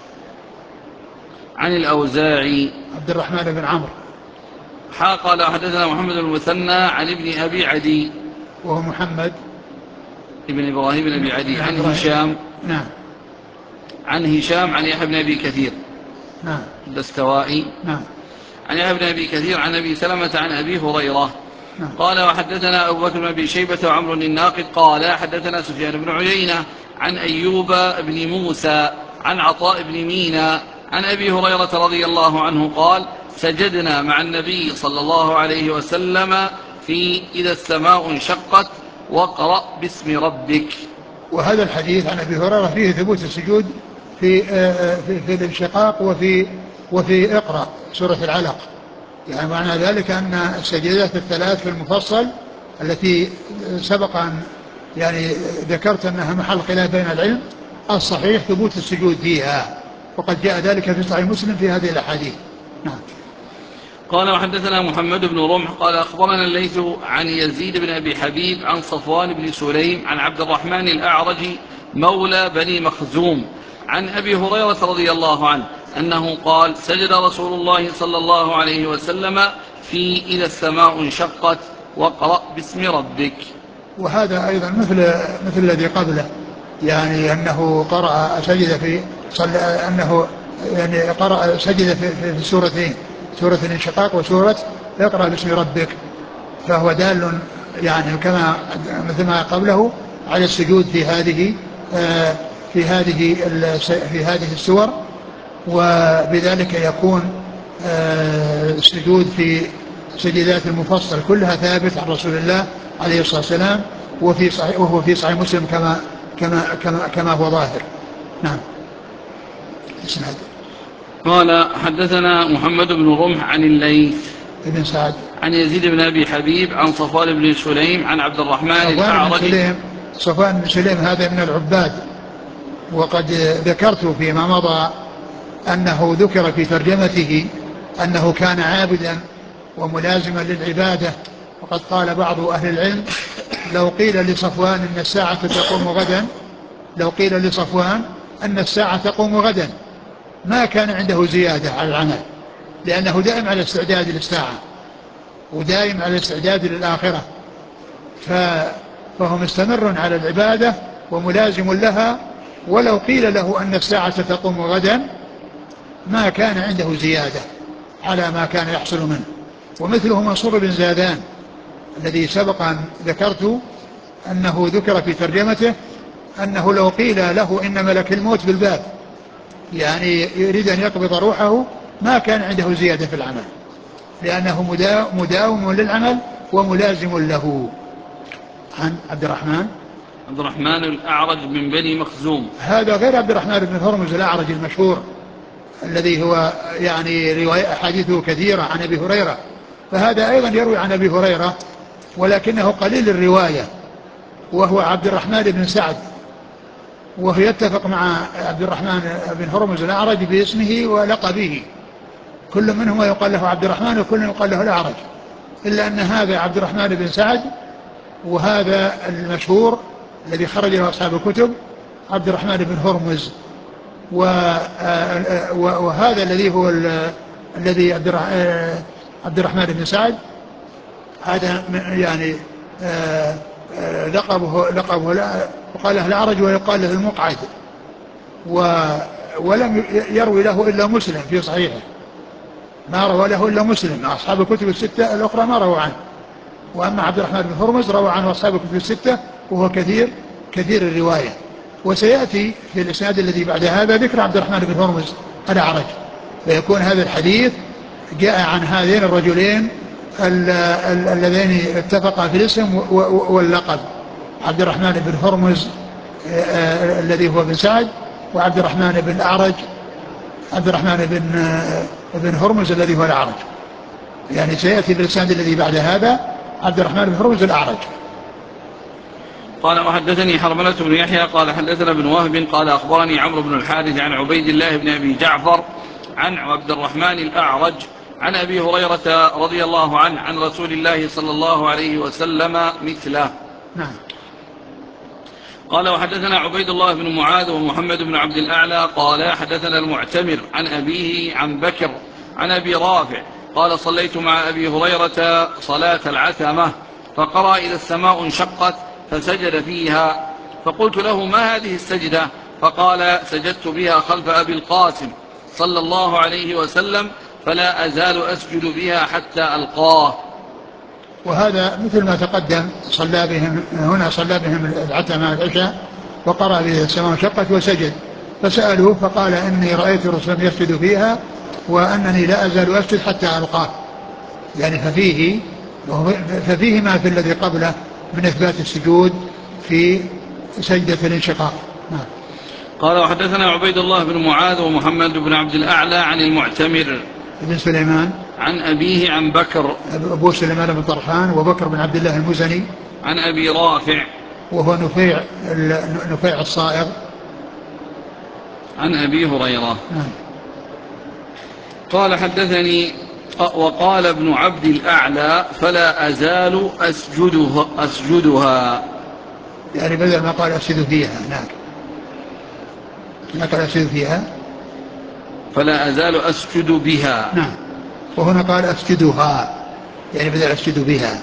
عن الأوزاعي عبد الرحمن بن عمرو قال حدثنا محمد بن المثنى عن ابن أبي عدي وهو محمد ابن إبراهيم بن أبي عدي عن هشام. نعم. عن هشام عن يحيى بن أبي كثير. نعم. الدستوائي. نعم. عن يحيى بن أبي كثير عن أبي سلمة عن أبي هريرة. نعم. قال وحدثنا أبو بكر بن أبي شيبة وعمرو الناقد قال حدثنا سفيان بن عيينة عن أيوب بن موسى عن عطاء بن مينا عن أبي هريرة رضي الله عنه قال سجدنا مع النبي صلى الله عليه وسلم في إذا السماء انشقت واقرأ باسم ربك. وهذا الحديث عن أبي هريرة فيه ثبوت السجود في الانشقاق وفي اقرأ سورة العلق. يعني معنى ذلك أن السجدات الثلاث في المفصل التي سبق أن يعني ذكرت أنها محل خلاف بين العلم، الصحيح ثبوت السجود فيها، وقد جاء ذلك في صحيح مسلم في هذه الأحاديث. نعم. قال وحدثنا محمد بن رمح قال أخبرنا الليث عن يزيد بن أبي حبيب عن صفوان بن سليم عن عبد الرحمن الأعرج مولى بني مخزوم عن أبي هريرة رضي الله عنه أنه قال سجد رسول الله صلى الله عليه وسلم في إذا السماء انشقت واقرأ باسم ربك. وهذا أيضا مثل الذي قبله، يعني أنه قرأ سجد في أنه يعني قرأ سجد في السورتين، سورة الانشقاق وسورة اقرأ باسم ربك، فهو دال يعني كما مثل ما قبله على السجود في هذه السور، وبذلك يكون السجود في سجدات المفصل كلها ثابت عن رسول الله عليه الصلاة والسلام، وهو في صحيح مسلم كما هو ظاهر. نعم. اسناد. قال حدثنا محمد بن رمح عن الليث ابن سعد عن يزيد بن أبي حبيب عن صفوان بن سليم عن عبد الرحمن الأعرج. صفوان بن سليم هذا من العباد، وقد ذكرت فيما مضى أنه ذكر في ترجمته أنه كان عابدا وملازما للعبادة، وقد قال بعض أهل العلم لو قيل لصفوان أن الساعة تقوم غدا، لو قيل لصفوان أن الساعة تقوم غدا ما كان عنده زيادة على العمل، لأنه دائم على استعداد للساعة ودائم على استعداد للآخرة، فهو مستمر على العبادة وملازم لها، ولو قيل له أن الساعة تقوم غدا ما كان عنده زيادة على ما كان يحصل منه. ومثله منصور بن زادان الذي سبق أن ذكرت أنه ذكر في ترجمته أنه لو قيل له إن ملك الموت بالباب، يعني يريد أن يقبض روحه، ما كان عنده زيادة في العمل، لأنه مداوم للعمل وملازم له. عن عبد الرحمن الأعرج من بني مخزوم، هذا غير عبد الرحمن بن هرمز الأعرج المشهور الذي هو يعني رواية أحاديثه كثيرة عن أبي هريرة، فهذا أيضا يروي عن أبي هريرة ولكنه قليل الرواية، وهو عبد الرحمن بن سعد، وهو يتفق مع عبد الرحمن بن هرمز الأعرج باسمه ولقبه، كل منهما يقال له عبد الرحمن وكل يقال له الأعرج، إلا أن هذا عبد الرحمن بن سعد، وهذا المشهور الذي خرج له أصحاب الكتب عبد الرحمن بن هرمز. وهذا الذي هو الذي عبد الرحمن بن سعد، هذا يعني لقبه يقال له الأعرج ويقال له المقعد، ولم يروي له إلا مسلم في صحيحه، ما روى له إلا مسلم، أصحاب الكتب الستة الأخرى ما روى عنه. وأما عبد الرحمن بن هرمز روى عنه أصحاب الكتب الستة وهو كثير الرواية. وسيأتي في الإسناد الذي بعد هذا ذكر عبد الرحمن بن هرمز الأعرج، فيكون هذا الحديث جاء عن هذين الرجلين اللذين اتفقا في الاسم واللقب، عبد الرحمن بن هرمز الذي هو بن سعد، وعبد الرحمن بن الأعرج عبد الرحمن بن هرمز الذي هو الأعرج. يعني سيأتي الإسناد الذي بعد هذا عبد الرحمن بن هرمز الأعرج. قال وحدثني حرملة بن يحيى قال حدثنا ابن وهب قال أخبرني عمرو بن الحارث عن عبيد الله بن أبي جعفر عن عبد الرحمن الأعرج عن أبي هريرة رضي الله عنه عن رسول الله صلى الله عليه وسلم مثله. نعم. قال وحدثنا عبيد الله بن معاذ ومحمد بن عبد الأعلى قال حدثنا المعتمر عن أبيه عن بكر عن أبي رافع قال صليت مع أبي هريرة صلاة العتمة فقرأ إذا السماء انشقت فسجد فيها فقلت له ما هذه السجدة؟ فقال سجدت بها خلف أبي القاسم صلى الله عليه وسلم فلا أزال أسجد بها حتى ألقاه. وهذا مثل ما تقدم صلى بهم هنا، صلى بهم العتمة العشاء وقرأ بها السماء انشقت وسجد، فسألوه فقال إني رأيت الرسول يسجد فيها وأنني لا أزال أسجد حتى ألقاه. يعني ففيه ما في الذي قبله من إثبات السجود في سجدة الانشقاق. قال وحدثنا عبيد الله بن معاذ ومحمد بن عبد الأعلى عن المعتمر بن سليمان عن أبيه عن بكر أبو سليمان بن طرحان وبكر بن عبد الله المزني عن أبي رافع وهو نفيع الصائغ عن أبي هريرة. قال حدثني وقال ابن عبد الأعلى فلا أزال أسجدها يعني بدل ما قال أسجد فيها. نعم. ما قال أسجد فيها فلا أزال أسجد بها. نعم. وهنا قال أسجدها يعني بدل أسجد بها.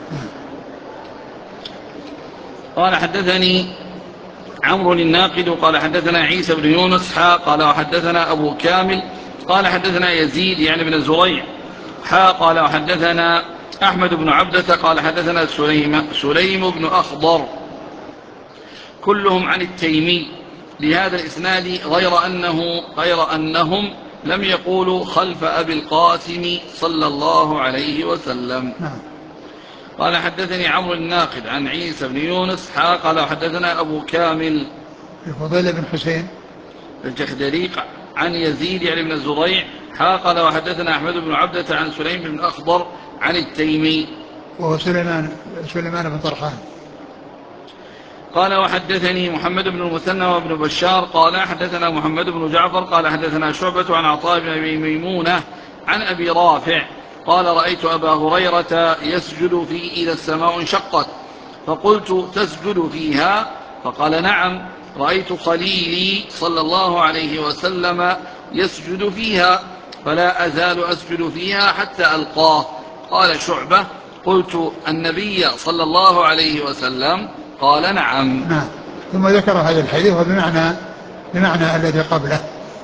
قال حدثني عمرو الناقد قال حدثنا عيسى بن يونس قال وحدثنا أبو كامل قال حدثنا يزيد يعني بن الزريع قال وحدثنا أحمد بن عبدة قال حدثنا سليم بن أخضر كلهم عن التيمي لهذا الإسناد غير أنهم لم يقولوا خلف أبي القاسم صلى الله عليه وسلم. قال حدثني عمرو الناقد عن عيسى بن يونس قال وحدثنا أبو كامل الفضيل بن حسين الجحدريق عن يزيد يعني بن الزريع قال وحدثنا أحمد بن عبدة عن سليم بن أخضر عن التيمي وهو سليمان بن طرحان. قال وحدثني محمد بن المثنى وابن بشار قال حدثنا محمد بن جعفر قال حدثنا شعبة عن عطاء بن أبي ميمونة عن أبي رافع قال رأيت أبا هريرة يسجد في إذا السماء انشقت فقلت تسجد فيها؟ فقال نعم رأيت خليلي صلى الله عليه وسلم يسجد فيها فلا أزال أسجد فيها حتى ألقاه. قال شعبة قلت النبي صلى الله عليه وسلم؟ قال نعم. ثم ذكر هذا الحديث بمعنى الذي قبله.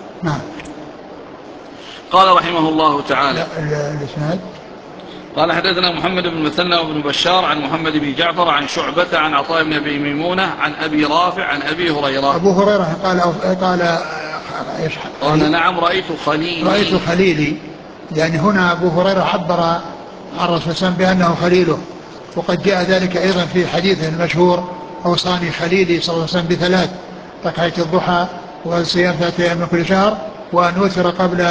قال رحمه الله تعالى الإسناد قال حدثنا محمد بن مثنى وابن بشار عن محمد بن جعفر عن شعبة عن عطاء بن أبي ميمونة عن أبي رافع عن أبي هريرة. أبو هريرة قال نعم رأيت خليلي. يعني هنا أبو هريرة عبر عن الرسول صلى الله عليه وسلم بأنه خليله، وقد جاء ذلك أيضا في حديث المشهور أوصاني خليلي صلى الله عليه وسلم ب3 ركعتي الضحى والصيام 3 أيام من كل شهر وأن أوتر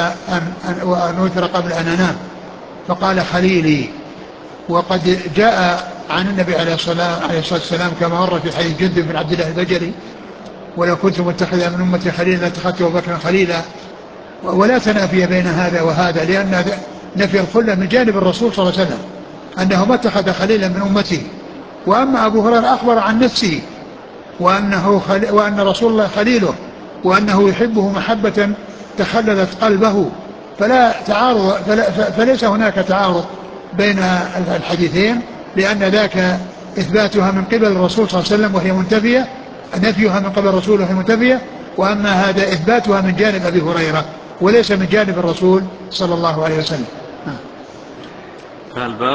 قبل أن أنام، فقال خليلي. وقد جاء عن النبي عليه الصلاة والسلام كما مر في حديث جندب بن عبد الله البجلي ولو كنت متخذا من أمتي خليلا لاتخذت أبا بكر خليلا. ولا تنافي بين هذا وهذا، لأن نفي الخلة من جانب الرسول صلى الله عليه وسلم أنه ما اتخذ خليلا من أمته. وأما أبو هريرة أخبر عن نفسه وأن رسول الله خليله وأنه يحبه محبة تخللت قلبه، فليس هناك تعارض بين الحديثين، لأن ذاك إثباتها من قبل الرسول صلى الله عليه وسلم وهي منتفية، نفيها من قبل الرسول وهي منتفية، وأما هذا إثباتها من جانب أبي هريرة وليس من جانب الرسول صلى الله عليه وسلم. الباب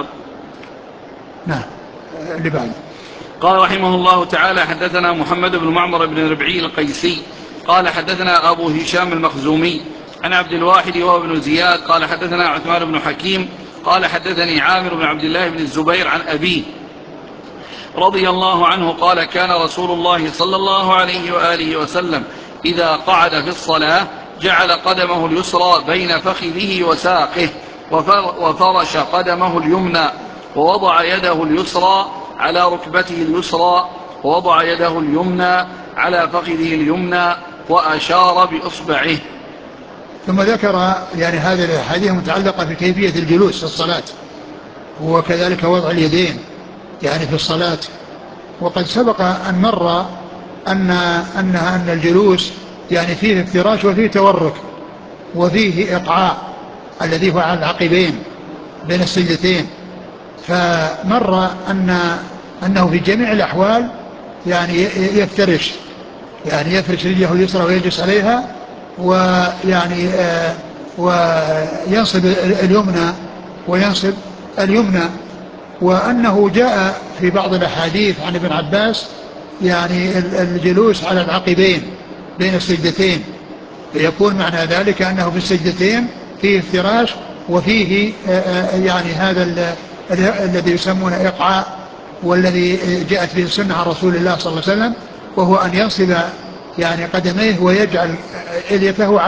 اللي بعد. قال رحمه الله تعالى حدثنا محمد بن معمر بن ربعي القيسي قال حدثنا أبو هشام المخزومي عن عبد الواحد وهو ابن زياد قال حدثنا عثمان بن حكيم قال حدثني عامر بن عبد الله بن الزبير عن أبيه رضي الله عنه قال كان رسول الله صلى الله عليه وآله وسلم إذا قعد في الصلاة جعل قدمه اليسرى بين فخذه وساقه وفرش قدمه اليمنى ووضع يده اليسرى على ركبته اليسرى ووضع يده اليمنى على فخذه اليمنى وأشار بإصبعه. ثم ذكر يعني هذه الأحاديث متعلقة بكيفية الجلوس في الصلاة وكذلك وضع اليدين يعني في الصلاة. وقد سبق أن مر أن الجلوس يعني فيه افتراش وفيه تورك وفيه إقعاء الذي هو على العقبين بين السجدتين. فمر أنه في جميع الأحوال يعني يفترش يعني يفرش رجله اليسرى ويجلس عليها ويعني وينصب اليمنى وينصب اليمنى. وأنه جاء في بعض الأحاديث عن ابن عباس يعني الجلوس على العقبين بين السجدتين، فيكون معنى ذلك أنه في السجدتين فيه افتراش وفيه يعني هذا الذي يسمونه إقعاء والذي جاءت به السنة عن رسول الله صلى الله عليه وسلم، وهو أن ينصب يعني قدميه ويجعل إليته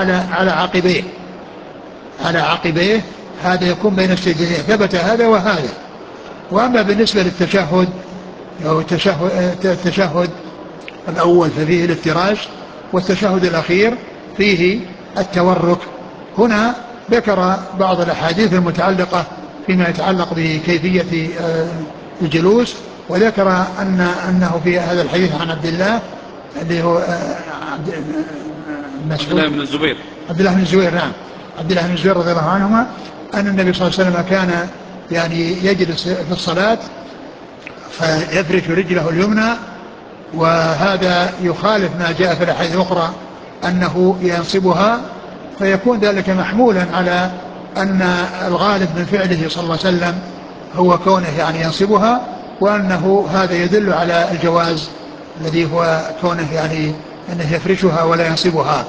على عقبيه هذا يكون بين السجدتين. ثبت هذا وهذا. وأما بالنسبة للتشهد أو التشهد الأول ففيه الافتراش والتشهد الأخير فيه التورك. هنا ذكر بعض الأحاديث المتعلقة فيما يتعلق بكيفية الجلوس، وذكر أنه في هذا الحديث عن عبد الله اللي هو عبد الله بن الزبير نعم عبد الله بن الزبير رضي الله عنهما أن النبي صلى الله عليه وسلم كان يعني يجلس في الصلاة فيفرش رجله اليمنى، وهذا يخالف ما جاء في الأحاديث الأخرى أنه ينصبها، فيكون ذلك محمولا على أن الغالب من فعله صلى الله عليه وسلم هو كونه يعني ينصبها، وأنه هذا يدل على الجواز الذي هو كونه يعني أنه يفرشها ولا ينصبها.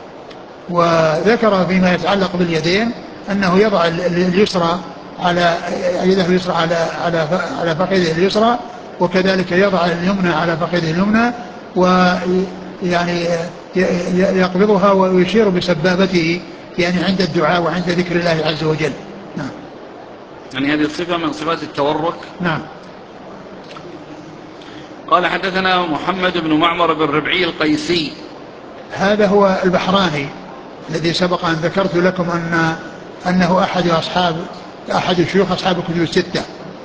وذكر فيما يتعلق باليدين أنه يضع اليسرى على يده اليسرى على فخذه اليسرى، وكذلك يضع اليمنى على فخذه اليمنى، ويعني يقبضها ويشير بسبابته يعني عند الدعاء وعند ذكر الله عز وجل. نعم. يعني هذه الصفة من صفات التورك. نعم. قال حدثنا محمد بن معمر بن ربعي القيسي. هذا هو البحراني الذي سبق أن ذكرت لكم أنه أحد شيوخ أصحاب الكتب الستة،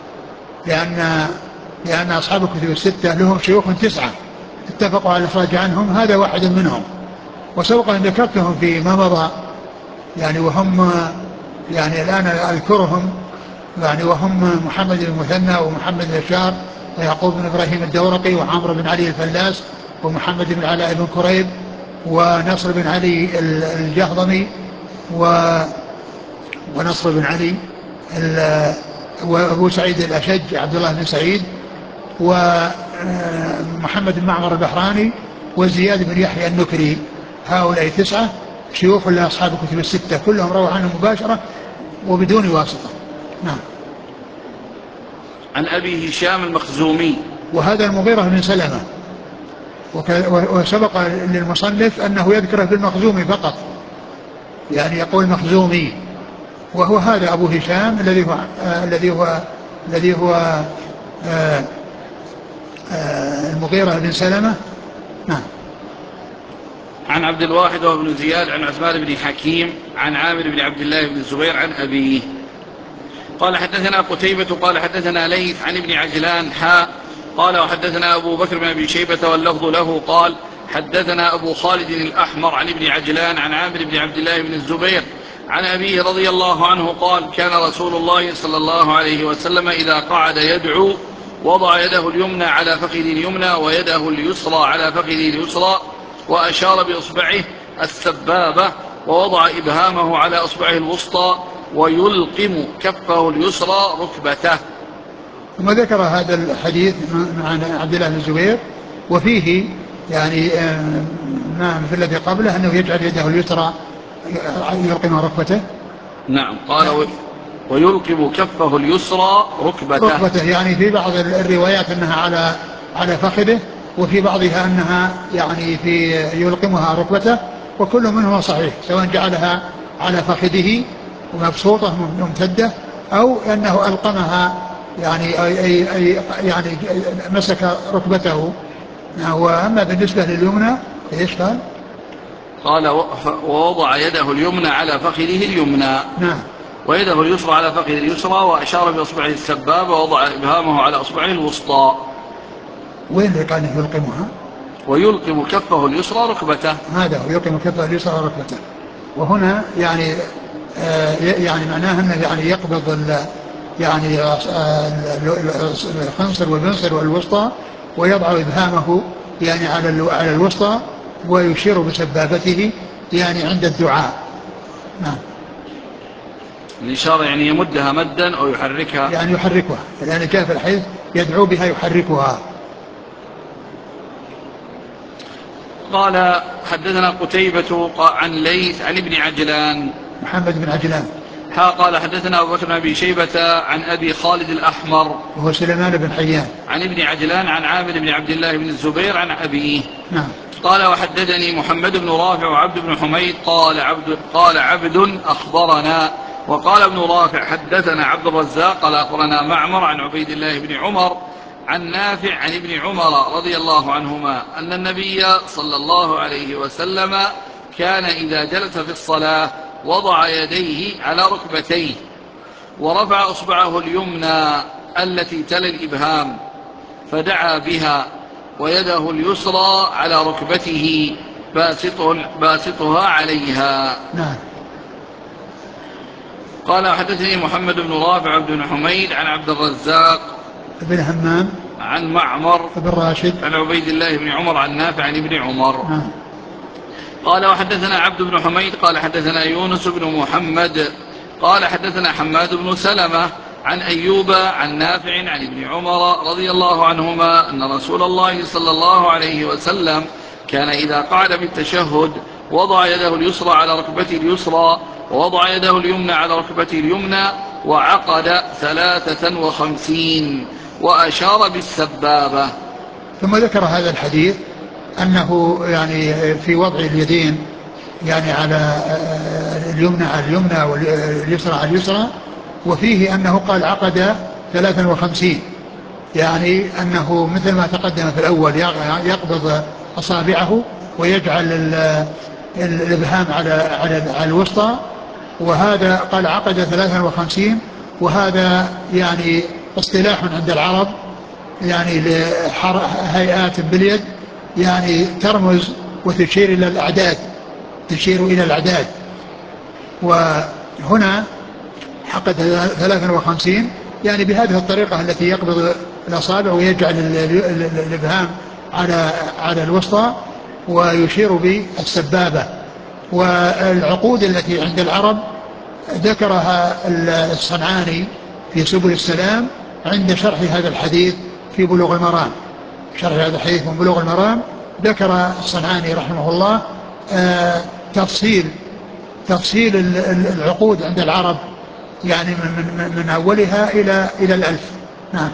لأن أصحاب الكتب الستة لهم شيوخ 9 اتفقوا على الإخراج عنهم، هذا واحد منهم. وسبق أن ذكرتهم فيما مضى يعني، وهم يعني الآن أذكرهم يعني، وهم محمد بن المثنى ومحمد بن بشار ويعقوب بن إبراهيم الدورقي وعمرو بن علي الفلاس ومحمد بن علاء بن كريب ونصر بن علي الجهضمي ونصر بن علي وأبو سعيد الأشج عبد الله بن سعيد ومحمد بن معمر البحراني وزياد بن يحيى النكري. هؤلاء 9 شيوخ لأصحاب الكتب الستة كلهم رووا عنهم مباشرة وبدون واسطة. نعم. عن أبي هشام المخزومي، وهذا المغيرة بن سلمة، وسبق للمصنف أنه يذكره بالمخزومي فقط، يعني يقول مخزومي، وهو هذا أبو هشام الذي هو المغيرة بن سلمة. نعم. عن عبد الواحد وابن زياد عن عثمان بن حكيم عن عامر بن عبد الله بن الزبير عن أبيه. قال حدثنا قتيبة قال حدثنا ليث عن ابن عجلان قال وحدثنا أبو بكر بن أبي شيبة واللفظ له قال حدثنا أبو خالد الأحمر عن ابن عجلان عن عامر بن عبد الله بن الزبير عن أبيه رضي الله عنه قال كان رسول الله صلى الله عليه وسلم إذا قعد يدعو وضع يده اليمنى على فخذه اليمنى ويده اليسرى على فخذه اليسرى وأشار بإصبعه السبابة ووضع إبهامه على أصبعه الوسطى ويلقم كفه اليسرى ركبته. ثم ذكر هذا الحديث عن عبد الله بن الزبير وفيه يعني في الذي قبله أنه يجعل يده اليسرى يلقم ركبته. نعم. قال ويلقم كفه اليسرى ركبته، يعني في بعض الروايات أنها على فخذه، وفي بعضها أنها يعني في يلقمها ركبته، وكل منهما صحيح، سواء جعلها على فخذه ومبسوطة ممتدة أو أنه ألقمها يعني يعني مسك ركبته. وأما بالنسبة لليمنى إيش قال؟ قال ووضع يده اليمنى على فخذه اليمنى. نعم. ويده اليسرى على فخذه اليسرى، وأشار بإصبعه السبابة ووضع إبهامه على إصبعه الوسطى. وين اللي قال يلقمها؟ ويلقم كفه اليسرى ركبته. هذا هو يلقم كفه اليسرى ركبته. وهنا يعني يعني معناه انه يعني يقبض يعني الخنصر والبنصر والوسطى ويضع إبهامه يعني على الوسطى ويشير بسبابته يعني عند الدعاء. نعم. الإشارة يعني يمدها مدا أو يحركها، يعني يحركها، لأن جاء في الحديث يدعو بها يحركها. قال حدثنا قتيبة عن ليث عن ابن عجلان محمد بن عجلان. قال حدثنا أبو بكر بن أبي شيبة عن أبي خالد الأحمر وهو سليمان بن حيان عن ابن عجلان عن عامر بن عبد الله بن الزبير عن أبيه. نعم. قال وحدثني محمد بن رافع وعبد بن حميد قال عبد أخبرنا، وقال ابن رافع حدثنا عبد الرزاق قال أخبرنا معمر عن عبيد الله بن عمر عن نافع عن ابن عمر رضي الله عنهما أن النبي صلى الله عليه وسلم كان إذا جلس في الصلاة وضع يديه على ركبتيه ورفع أصبعه اليمنى التي تلي الإبهام فدعا بها، ويده اليسرى على ركبته باسطها عليها. نعم. قال حدثني محمد بن رافع بن حميد عن عبد الرزاق بن همام عن معمر بن راشد عن عبيد الله بن عمر عن نافع عن ابن عمر. نعم. قال وحدثنا عبد بن حميد قال حدثنا يونس بن محمد قال حدثنا حماد بن سلمة عن أيوب عن نافع عن ابن عمر رضي الله عنهما أن رسول الله صلى الله عليه وسلم كان إذا قعد بالتشهد وضع يده اليسرى على ركبته اليسرى ووضع يده اليمنى على ركبته اليمنى وعقد 53 وأشار بالسبابة. ثم ذكر هذا الحديث أنه يعني في وضع اليدين يعني على اليمنى على اليمنى واليسرى على اليسرى، وفيه أنه قال عقد 53، يعني أنه مثل ما تقدم في الأول يقبض أصابعه ويجعل الإبهام على الوسطى، وهذا قال عقد 53، وهذا يعني اصطلاح عند العرب يعني لهيئات باليد يعني ترمز وتشير إلى الأعداد، تشير إلى الأعداد. وهنا عقد 53 يعني بهذه الطريقة التي يقبض الأصابع ويجعل الإبهام على الوسطى ويشير بالسبابة. والعقود التي عند العرب ذكرها الصنعاني في سبل السلام عند شرح هذا الحديث في بلوغ المرام. شرح هذا الحديث من بلوغ المرام ذكر الصنعاني رحمه الله تفصيل العقود عند العرب يعني من أولها إلى الألف. نعم.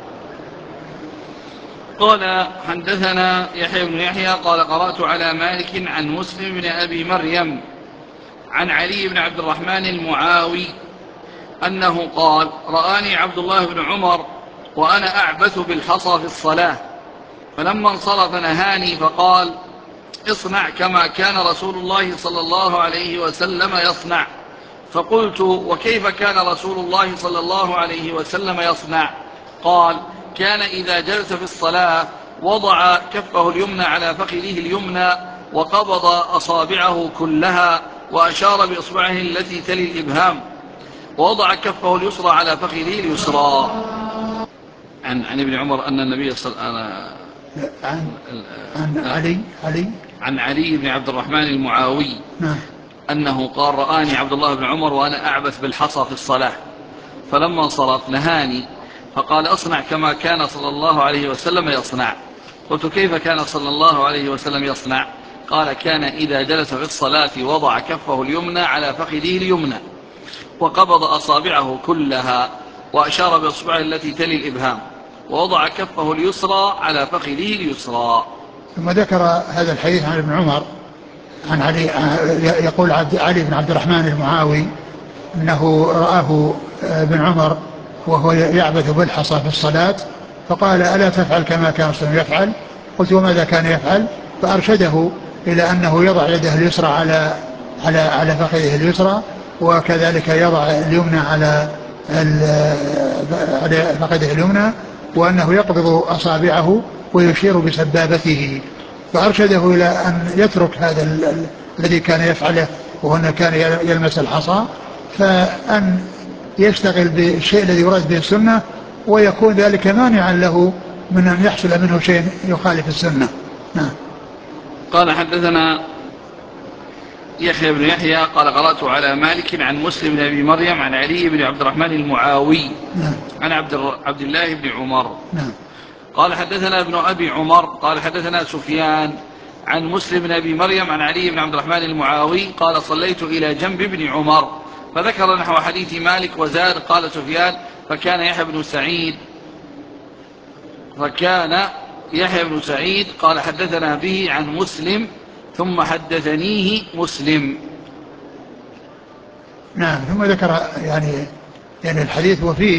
قال حدثنا يحيى بن يحيى قال قرأت على مالك عن مسلم بن أبي مريم عن علي بن عبد الرحمن المعاوي أنه قال رآني عبد الله بن عمر وأنا أعبث بالحصى في الصلاة، فلما انصرف نهاني فقال اصنع كما كان رسول الله صلى الله عليه وسلم يصنع. فقلت وكيف كان رسول الله صلى الله عليه وسلم يصنع؟ قال كان إذا جلس في الصلاة وضع كفه اليمنى على فخذه اليمنى وقبض أصابعه كلها وأشار بإصبعه التي تلي الإبهام ووضع كفه اليسرى على فخذه اليسرى. عن ابن عمر أن النبي صلى الله عليه وسلم عن علي بن عبد الرحمن المعاوي أنه قال رآني عبد الله بن عمر وأنا أعبث بالحصى في الصلاة، فلما انصرف نهاني فقال اصنع كما كان صلى الله عليه وسلم يصنع. قلت كيف كان صلى الله عليه وسلم يصنع؟ قال كان إذا جلس في الصلاة وضع كفه اليمنى على فخذه اليمنى وقبض أصابعه كلها وأشار بإصبعه التي تلي الإبهام ووضع كفه اليسرى على فخذه اليسرى. ثم ذكر هذا الحديث عن ابن عمر عن علي يقول علي بن عبد الرحمن المعاوي أنه رآه ابن عمر وهو يعبث بالحصى في الصلاة فقال ألا تفعل كما كان رسول يفعل؟ قلت وماذا كان يفعل؟ فأرشده إلى أنه يضع يده اليسرى على فخذه اليسرى وكذلك يضع اليمنى على فخذه اليمنى وأنه يقبض أصابعه ويشير بسبابته فأرشده إلى أن يترك هذا الذي كان يفعله وهو أنه كان يلمس الحصى فأن يشتغل بالشيء الذي يراد به السنة ويكون ذلك مانعا له من أن يحصل منه شيء يخالف السنة. نعم. قال حدثنا يحيى بن يحيى قال قرأت على مالك عن مسلم بن أبي مريم عن علي بن عبد الرحمن المعاوي عن عبد الله بن عمر قال حدثنا ابن أبي عمر قال حدثنا سفيان عن مسلم بن أبي مريم عن علي بن عبد الرحمن المعاوي قال صليت إلى جنب ابن عمر فذكر نحو حديث مالك وزاد قال سفيان فكان يحيى بن سعيد قال حدثنا به عن مسلم ثم حدثنيه مسلم. نعم. ثم ذكر يعني الحديث وفيه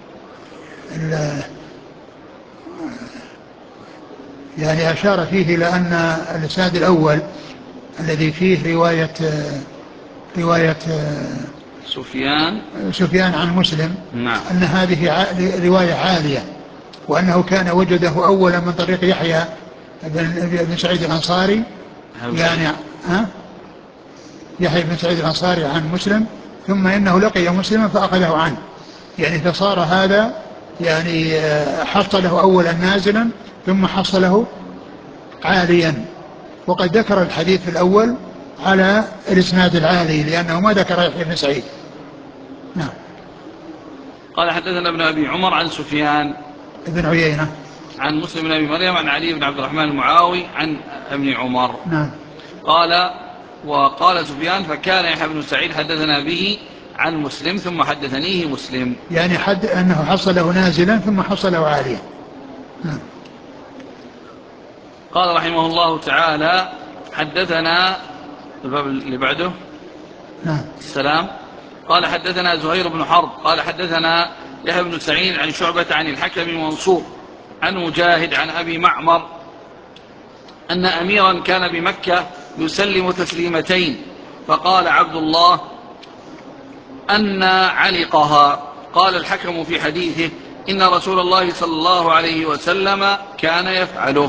يعني أشار فيه إلى أن الإسناد الأول الذي فيه رواية سفيان عن مسلم نعم. أن هذه رواية عالية وأنه كان وجده أولا من طريق يحيى بن سعيد الأنصاري يعني يحيى بن سعيد الأنصاري عن مسلم ثم إنه لقي مسلما فأخذه عنه يعني فصار هذا يعني حصله أولا نازلا ثم حصله عاليا وقد ذكر الحديث الأول على الإسناد العالي لأنه ما ذكر يحيى بن سعيد. نعم. قال حدثنا ابن أبي عمر عن سفيان ابن عيينة عن مسلم بن أبي مريم عن علي بن عبد الرحمن المعاوي عن ابن عمر. نعم. وقال سفيان فكان يحيى بن سعيد حدثنا به عن مسلم ثم حدثنيه مسلم يعني أنه حصله نازلا ثم حصله عاليا. نعم. قال رحمه الله تعالى حدثنا الباب اللي بعده. نعم. السلام. قال حدثنا زهير بن حرب قال حدثنا يحيى بن سعيد عن شعبة عن الحكم منصور عن مجاهد عن أبي معمر أن أميرا كان بمكة يسلم تسليمتين فقال عبد الله أن علقها. قال الحكم في حديثه إن رسول الله صلى الله عليه وسلم كان يفعله.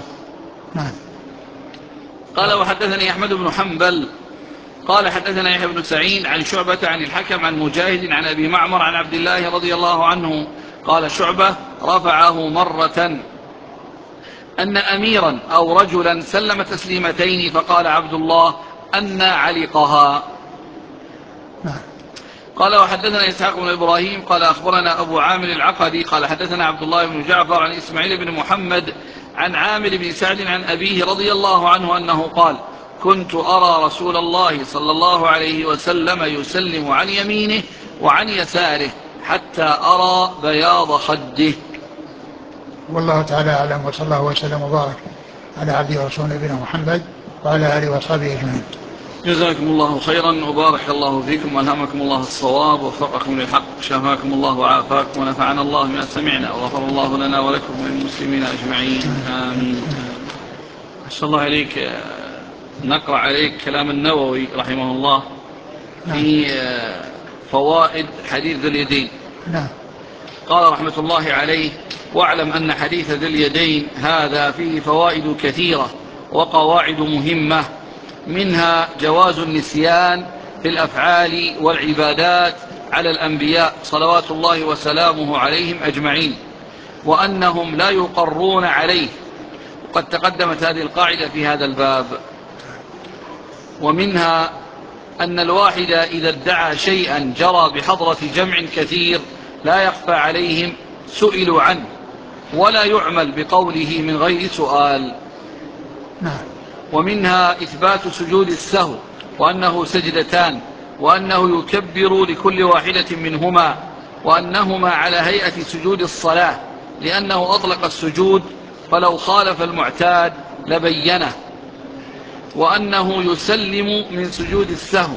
قال وحدثني أحمد بن حنبل قال حدثنا يحيى بن سعيد عن شعبة عن الحكم عن مجاهد عن أبي معمر عن عبد الله رضي الله عنه قال شعبة رفعه مرة أن أميرا أو رجلا سلم تسليمتين فقال عبد الله أن علقها. قال وحدثنا إسحاق بن إبراهيم قال أخبرنا أبو عامر العقدي قال حدثنا عبد الله بن جعفر عن إسماعيل بن محمد عن عامر بن سعد عن أبيه رضي الله عنه أنه قال كنت أرى رسول الله صلى الله عليه وسلم يسلم عن يمينه وعن يساره حتى أرى بياض خده. والله تعالى أعلم وصلى الله وسلم وبارك على عبده ورسوله نبينا محمد وعلى آله وصحبه أجمعين. جزاكم الله خيرا وبارك الله فيكم والهمكم الله الصواب ووفقكم للحق شفاكم الله وعافاكم ونفعنا الله بما سمعنا وغفر الله لنا ولكم وللمسلمين أجمعين آمين. أحسن الله عليك. نقرأ عليك كلام النووي رحمه الله في فوائد حديث ذي اليدين. قال رحمة الله عليه واعلم أن حديث ذي اليدين هذا فيه فوائد كثيرة وقواعد مهمة منها جواز النسيان في الأفعال والعبادات على الأنبياء صلوات الله وسلامه عليهم أجمعين وأنهم لا يقرون عليه وقد تقدمت هذه القاعدة في هذا الباب. ومنها أن الواحد إذا ادعى شيئا جرى بحضرة جمع كثير لا يخفى عليهم سئلوا عنه ولا يعمل بقوله من غير سؤال. ومنها إثبات سجود السهو وأنه سجدتان وأنه يكبر لكل واحدة منهما وأنهما على هيئة سجود الصلاة لأنه أطلق السجود فلو خالف المعتاد لبينه. وأنه يسلم من سجود السهو،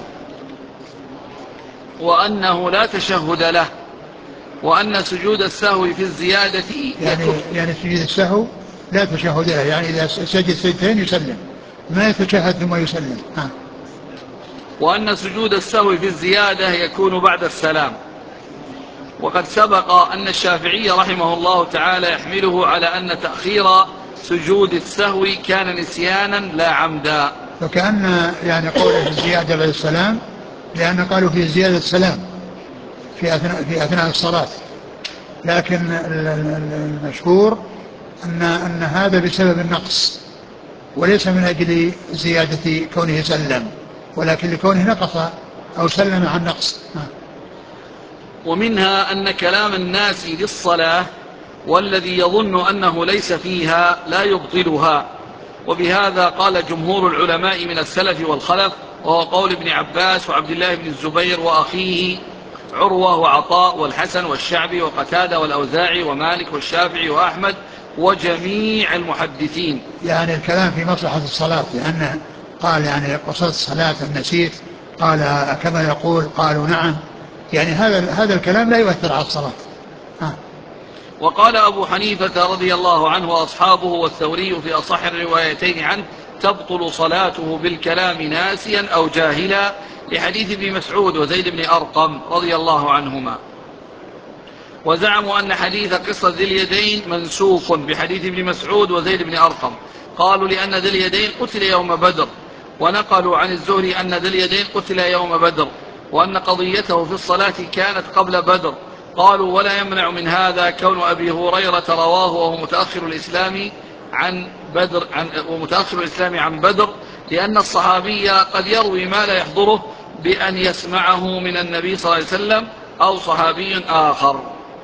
وأنه لا تشهد له، وأن سجود السهو في الزيادة يعني سجود السهو لا تشهد له، يعني إذا سجد سجدتين يسلم، ما يتشهد ثم يسلم. وأن سجود السهو في الزيادة يكون بعد السلام. وقد سبق أن الشافعي رحمه الله تعالى يحمله على أن تأخير سجود السهو كان نسيانا لا عمدا. فكأن يعني قوله في الزيادة بعد السلام، لأن قالوا في زيادة السلام في أثناء الصلاة، لكن المشهور أن هذا بسبب النقص وليس من أجل زيادة كونه سلم، ولكن لكونه نقص أو سلم عن نقص. ومنها أن كلام الناس للصلاة والذي يظن أنه ليس فيها لا يبطلها، وبهذا قال جمهور العلماء من السلف والخلف، وهو قول ابن عباس وعبد الله بن الزبير وأخيه عروة وعطاء والحسن والشعبي وقتادة والأوزاعي ومالك والشافعي وأحمد وجميع المحدثين. يعني الكلام في مصلحة الصلاة، لأنه قال يعني قصد الصلاة النسيت، قال كما يقول، قالوا نعم، يعني هذا الكلام لا يؤثر على الصلاة. وقال أبو حنيفة رضي الله عنه وأصحابه والثوري في أصح الروايتين عنه: تبطل صلاته بالكلام ناسيا أو جاهلا، لحديث ابن مسعود وزيد بن أرقم رضي الله عنهما. وزعموا أن حديث قصة ذي اليدين منسوخ بحديث ابن مسعود وزيد بن أرقم، قالوا لأن ذي اليدين قتل يوم بدر، ونقلوا عن الزهري أن ذي اليدين قتل يوم بدر، وأن قضيته في الصلاة كانت قبل بدر. قالوا ولا يمنع من هذا كون أبي هريرة رواه وهو متأخر الإسلام عن بدر، لأن الصحابي قد يروي ما لا يحضره بأن يسمعه من النبي صلى الله عليه وسلم أو صحابي آخر.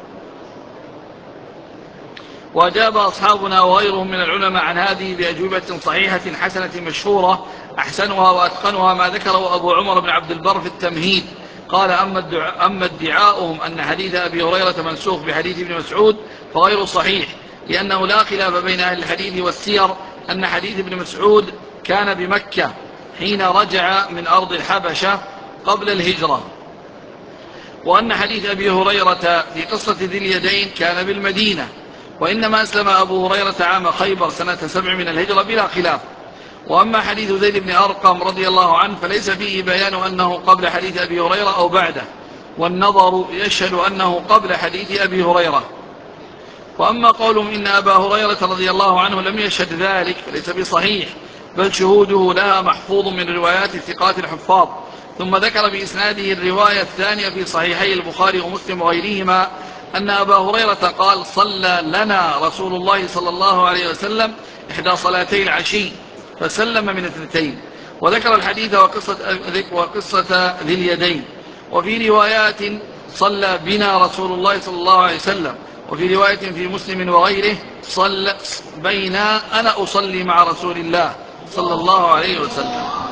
وأجاب أصحابنا وغيرهم من العلماء عن هذه بأجوبة صحيحة حسنة مشهورة، أحسنها وأتقنها ما ذكره أبو عمر بن عبد البر في التمهيد. قال أما ادعاؤهم أن حديث أبي هريرة منسوخ بحديث ابن مسعود فغير صحيح، لأنه لا خلاف بين أهل الحديث والسير أن حديث ابن مسعود كان بمكة حين رجع من أرض الحبشة قبل الهجرة، وأن حديث أبي هريرة في قصة ذي اليدين كان بالمدينة، وإنما أسلم أبو هريرة عام خيبر سنة 7 من الهجرة بلا خلاف. وأما حديث زيد بن أرقم رضي الله عنه فليس فيه بيان أنه قبل حديث أبي هريرة أو بعده، والنظر يشهد أنه قبل حديث أبي هريرة. وأما قولهم إن أبا هريرة رضي الله عنه لم يشهد ذلك فليس بصحيح، بل شهوده لها محفوظ من روايات الثقات الحفاظ. ثم ذكر بإسناده الرواية الثانية في صحيحي البخاري ومسلم وغيرهما أن أبا هريرة قال: صلى لنا رسول الله صلى الله عليه وسلم إحدى صلاتي العشي فسلم من اثنتين، وذكر الحديث وقصة ذي اليدين. وفي روايات: صلى بنا رسول الله صلى الله عليه وسلم. وفي رواية في مسلم وغيره: صلى بينا أنا أصلي مع رسول الله صلى الله عليه وسلم.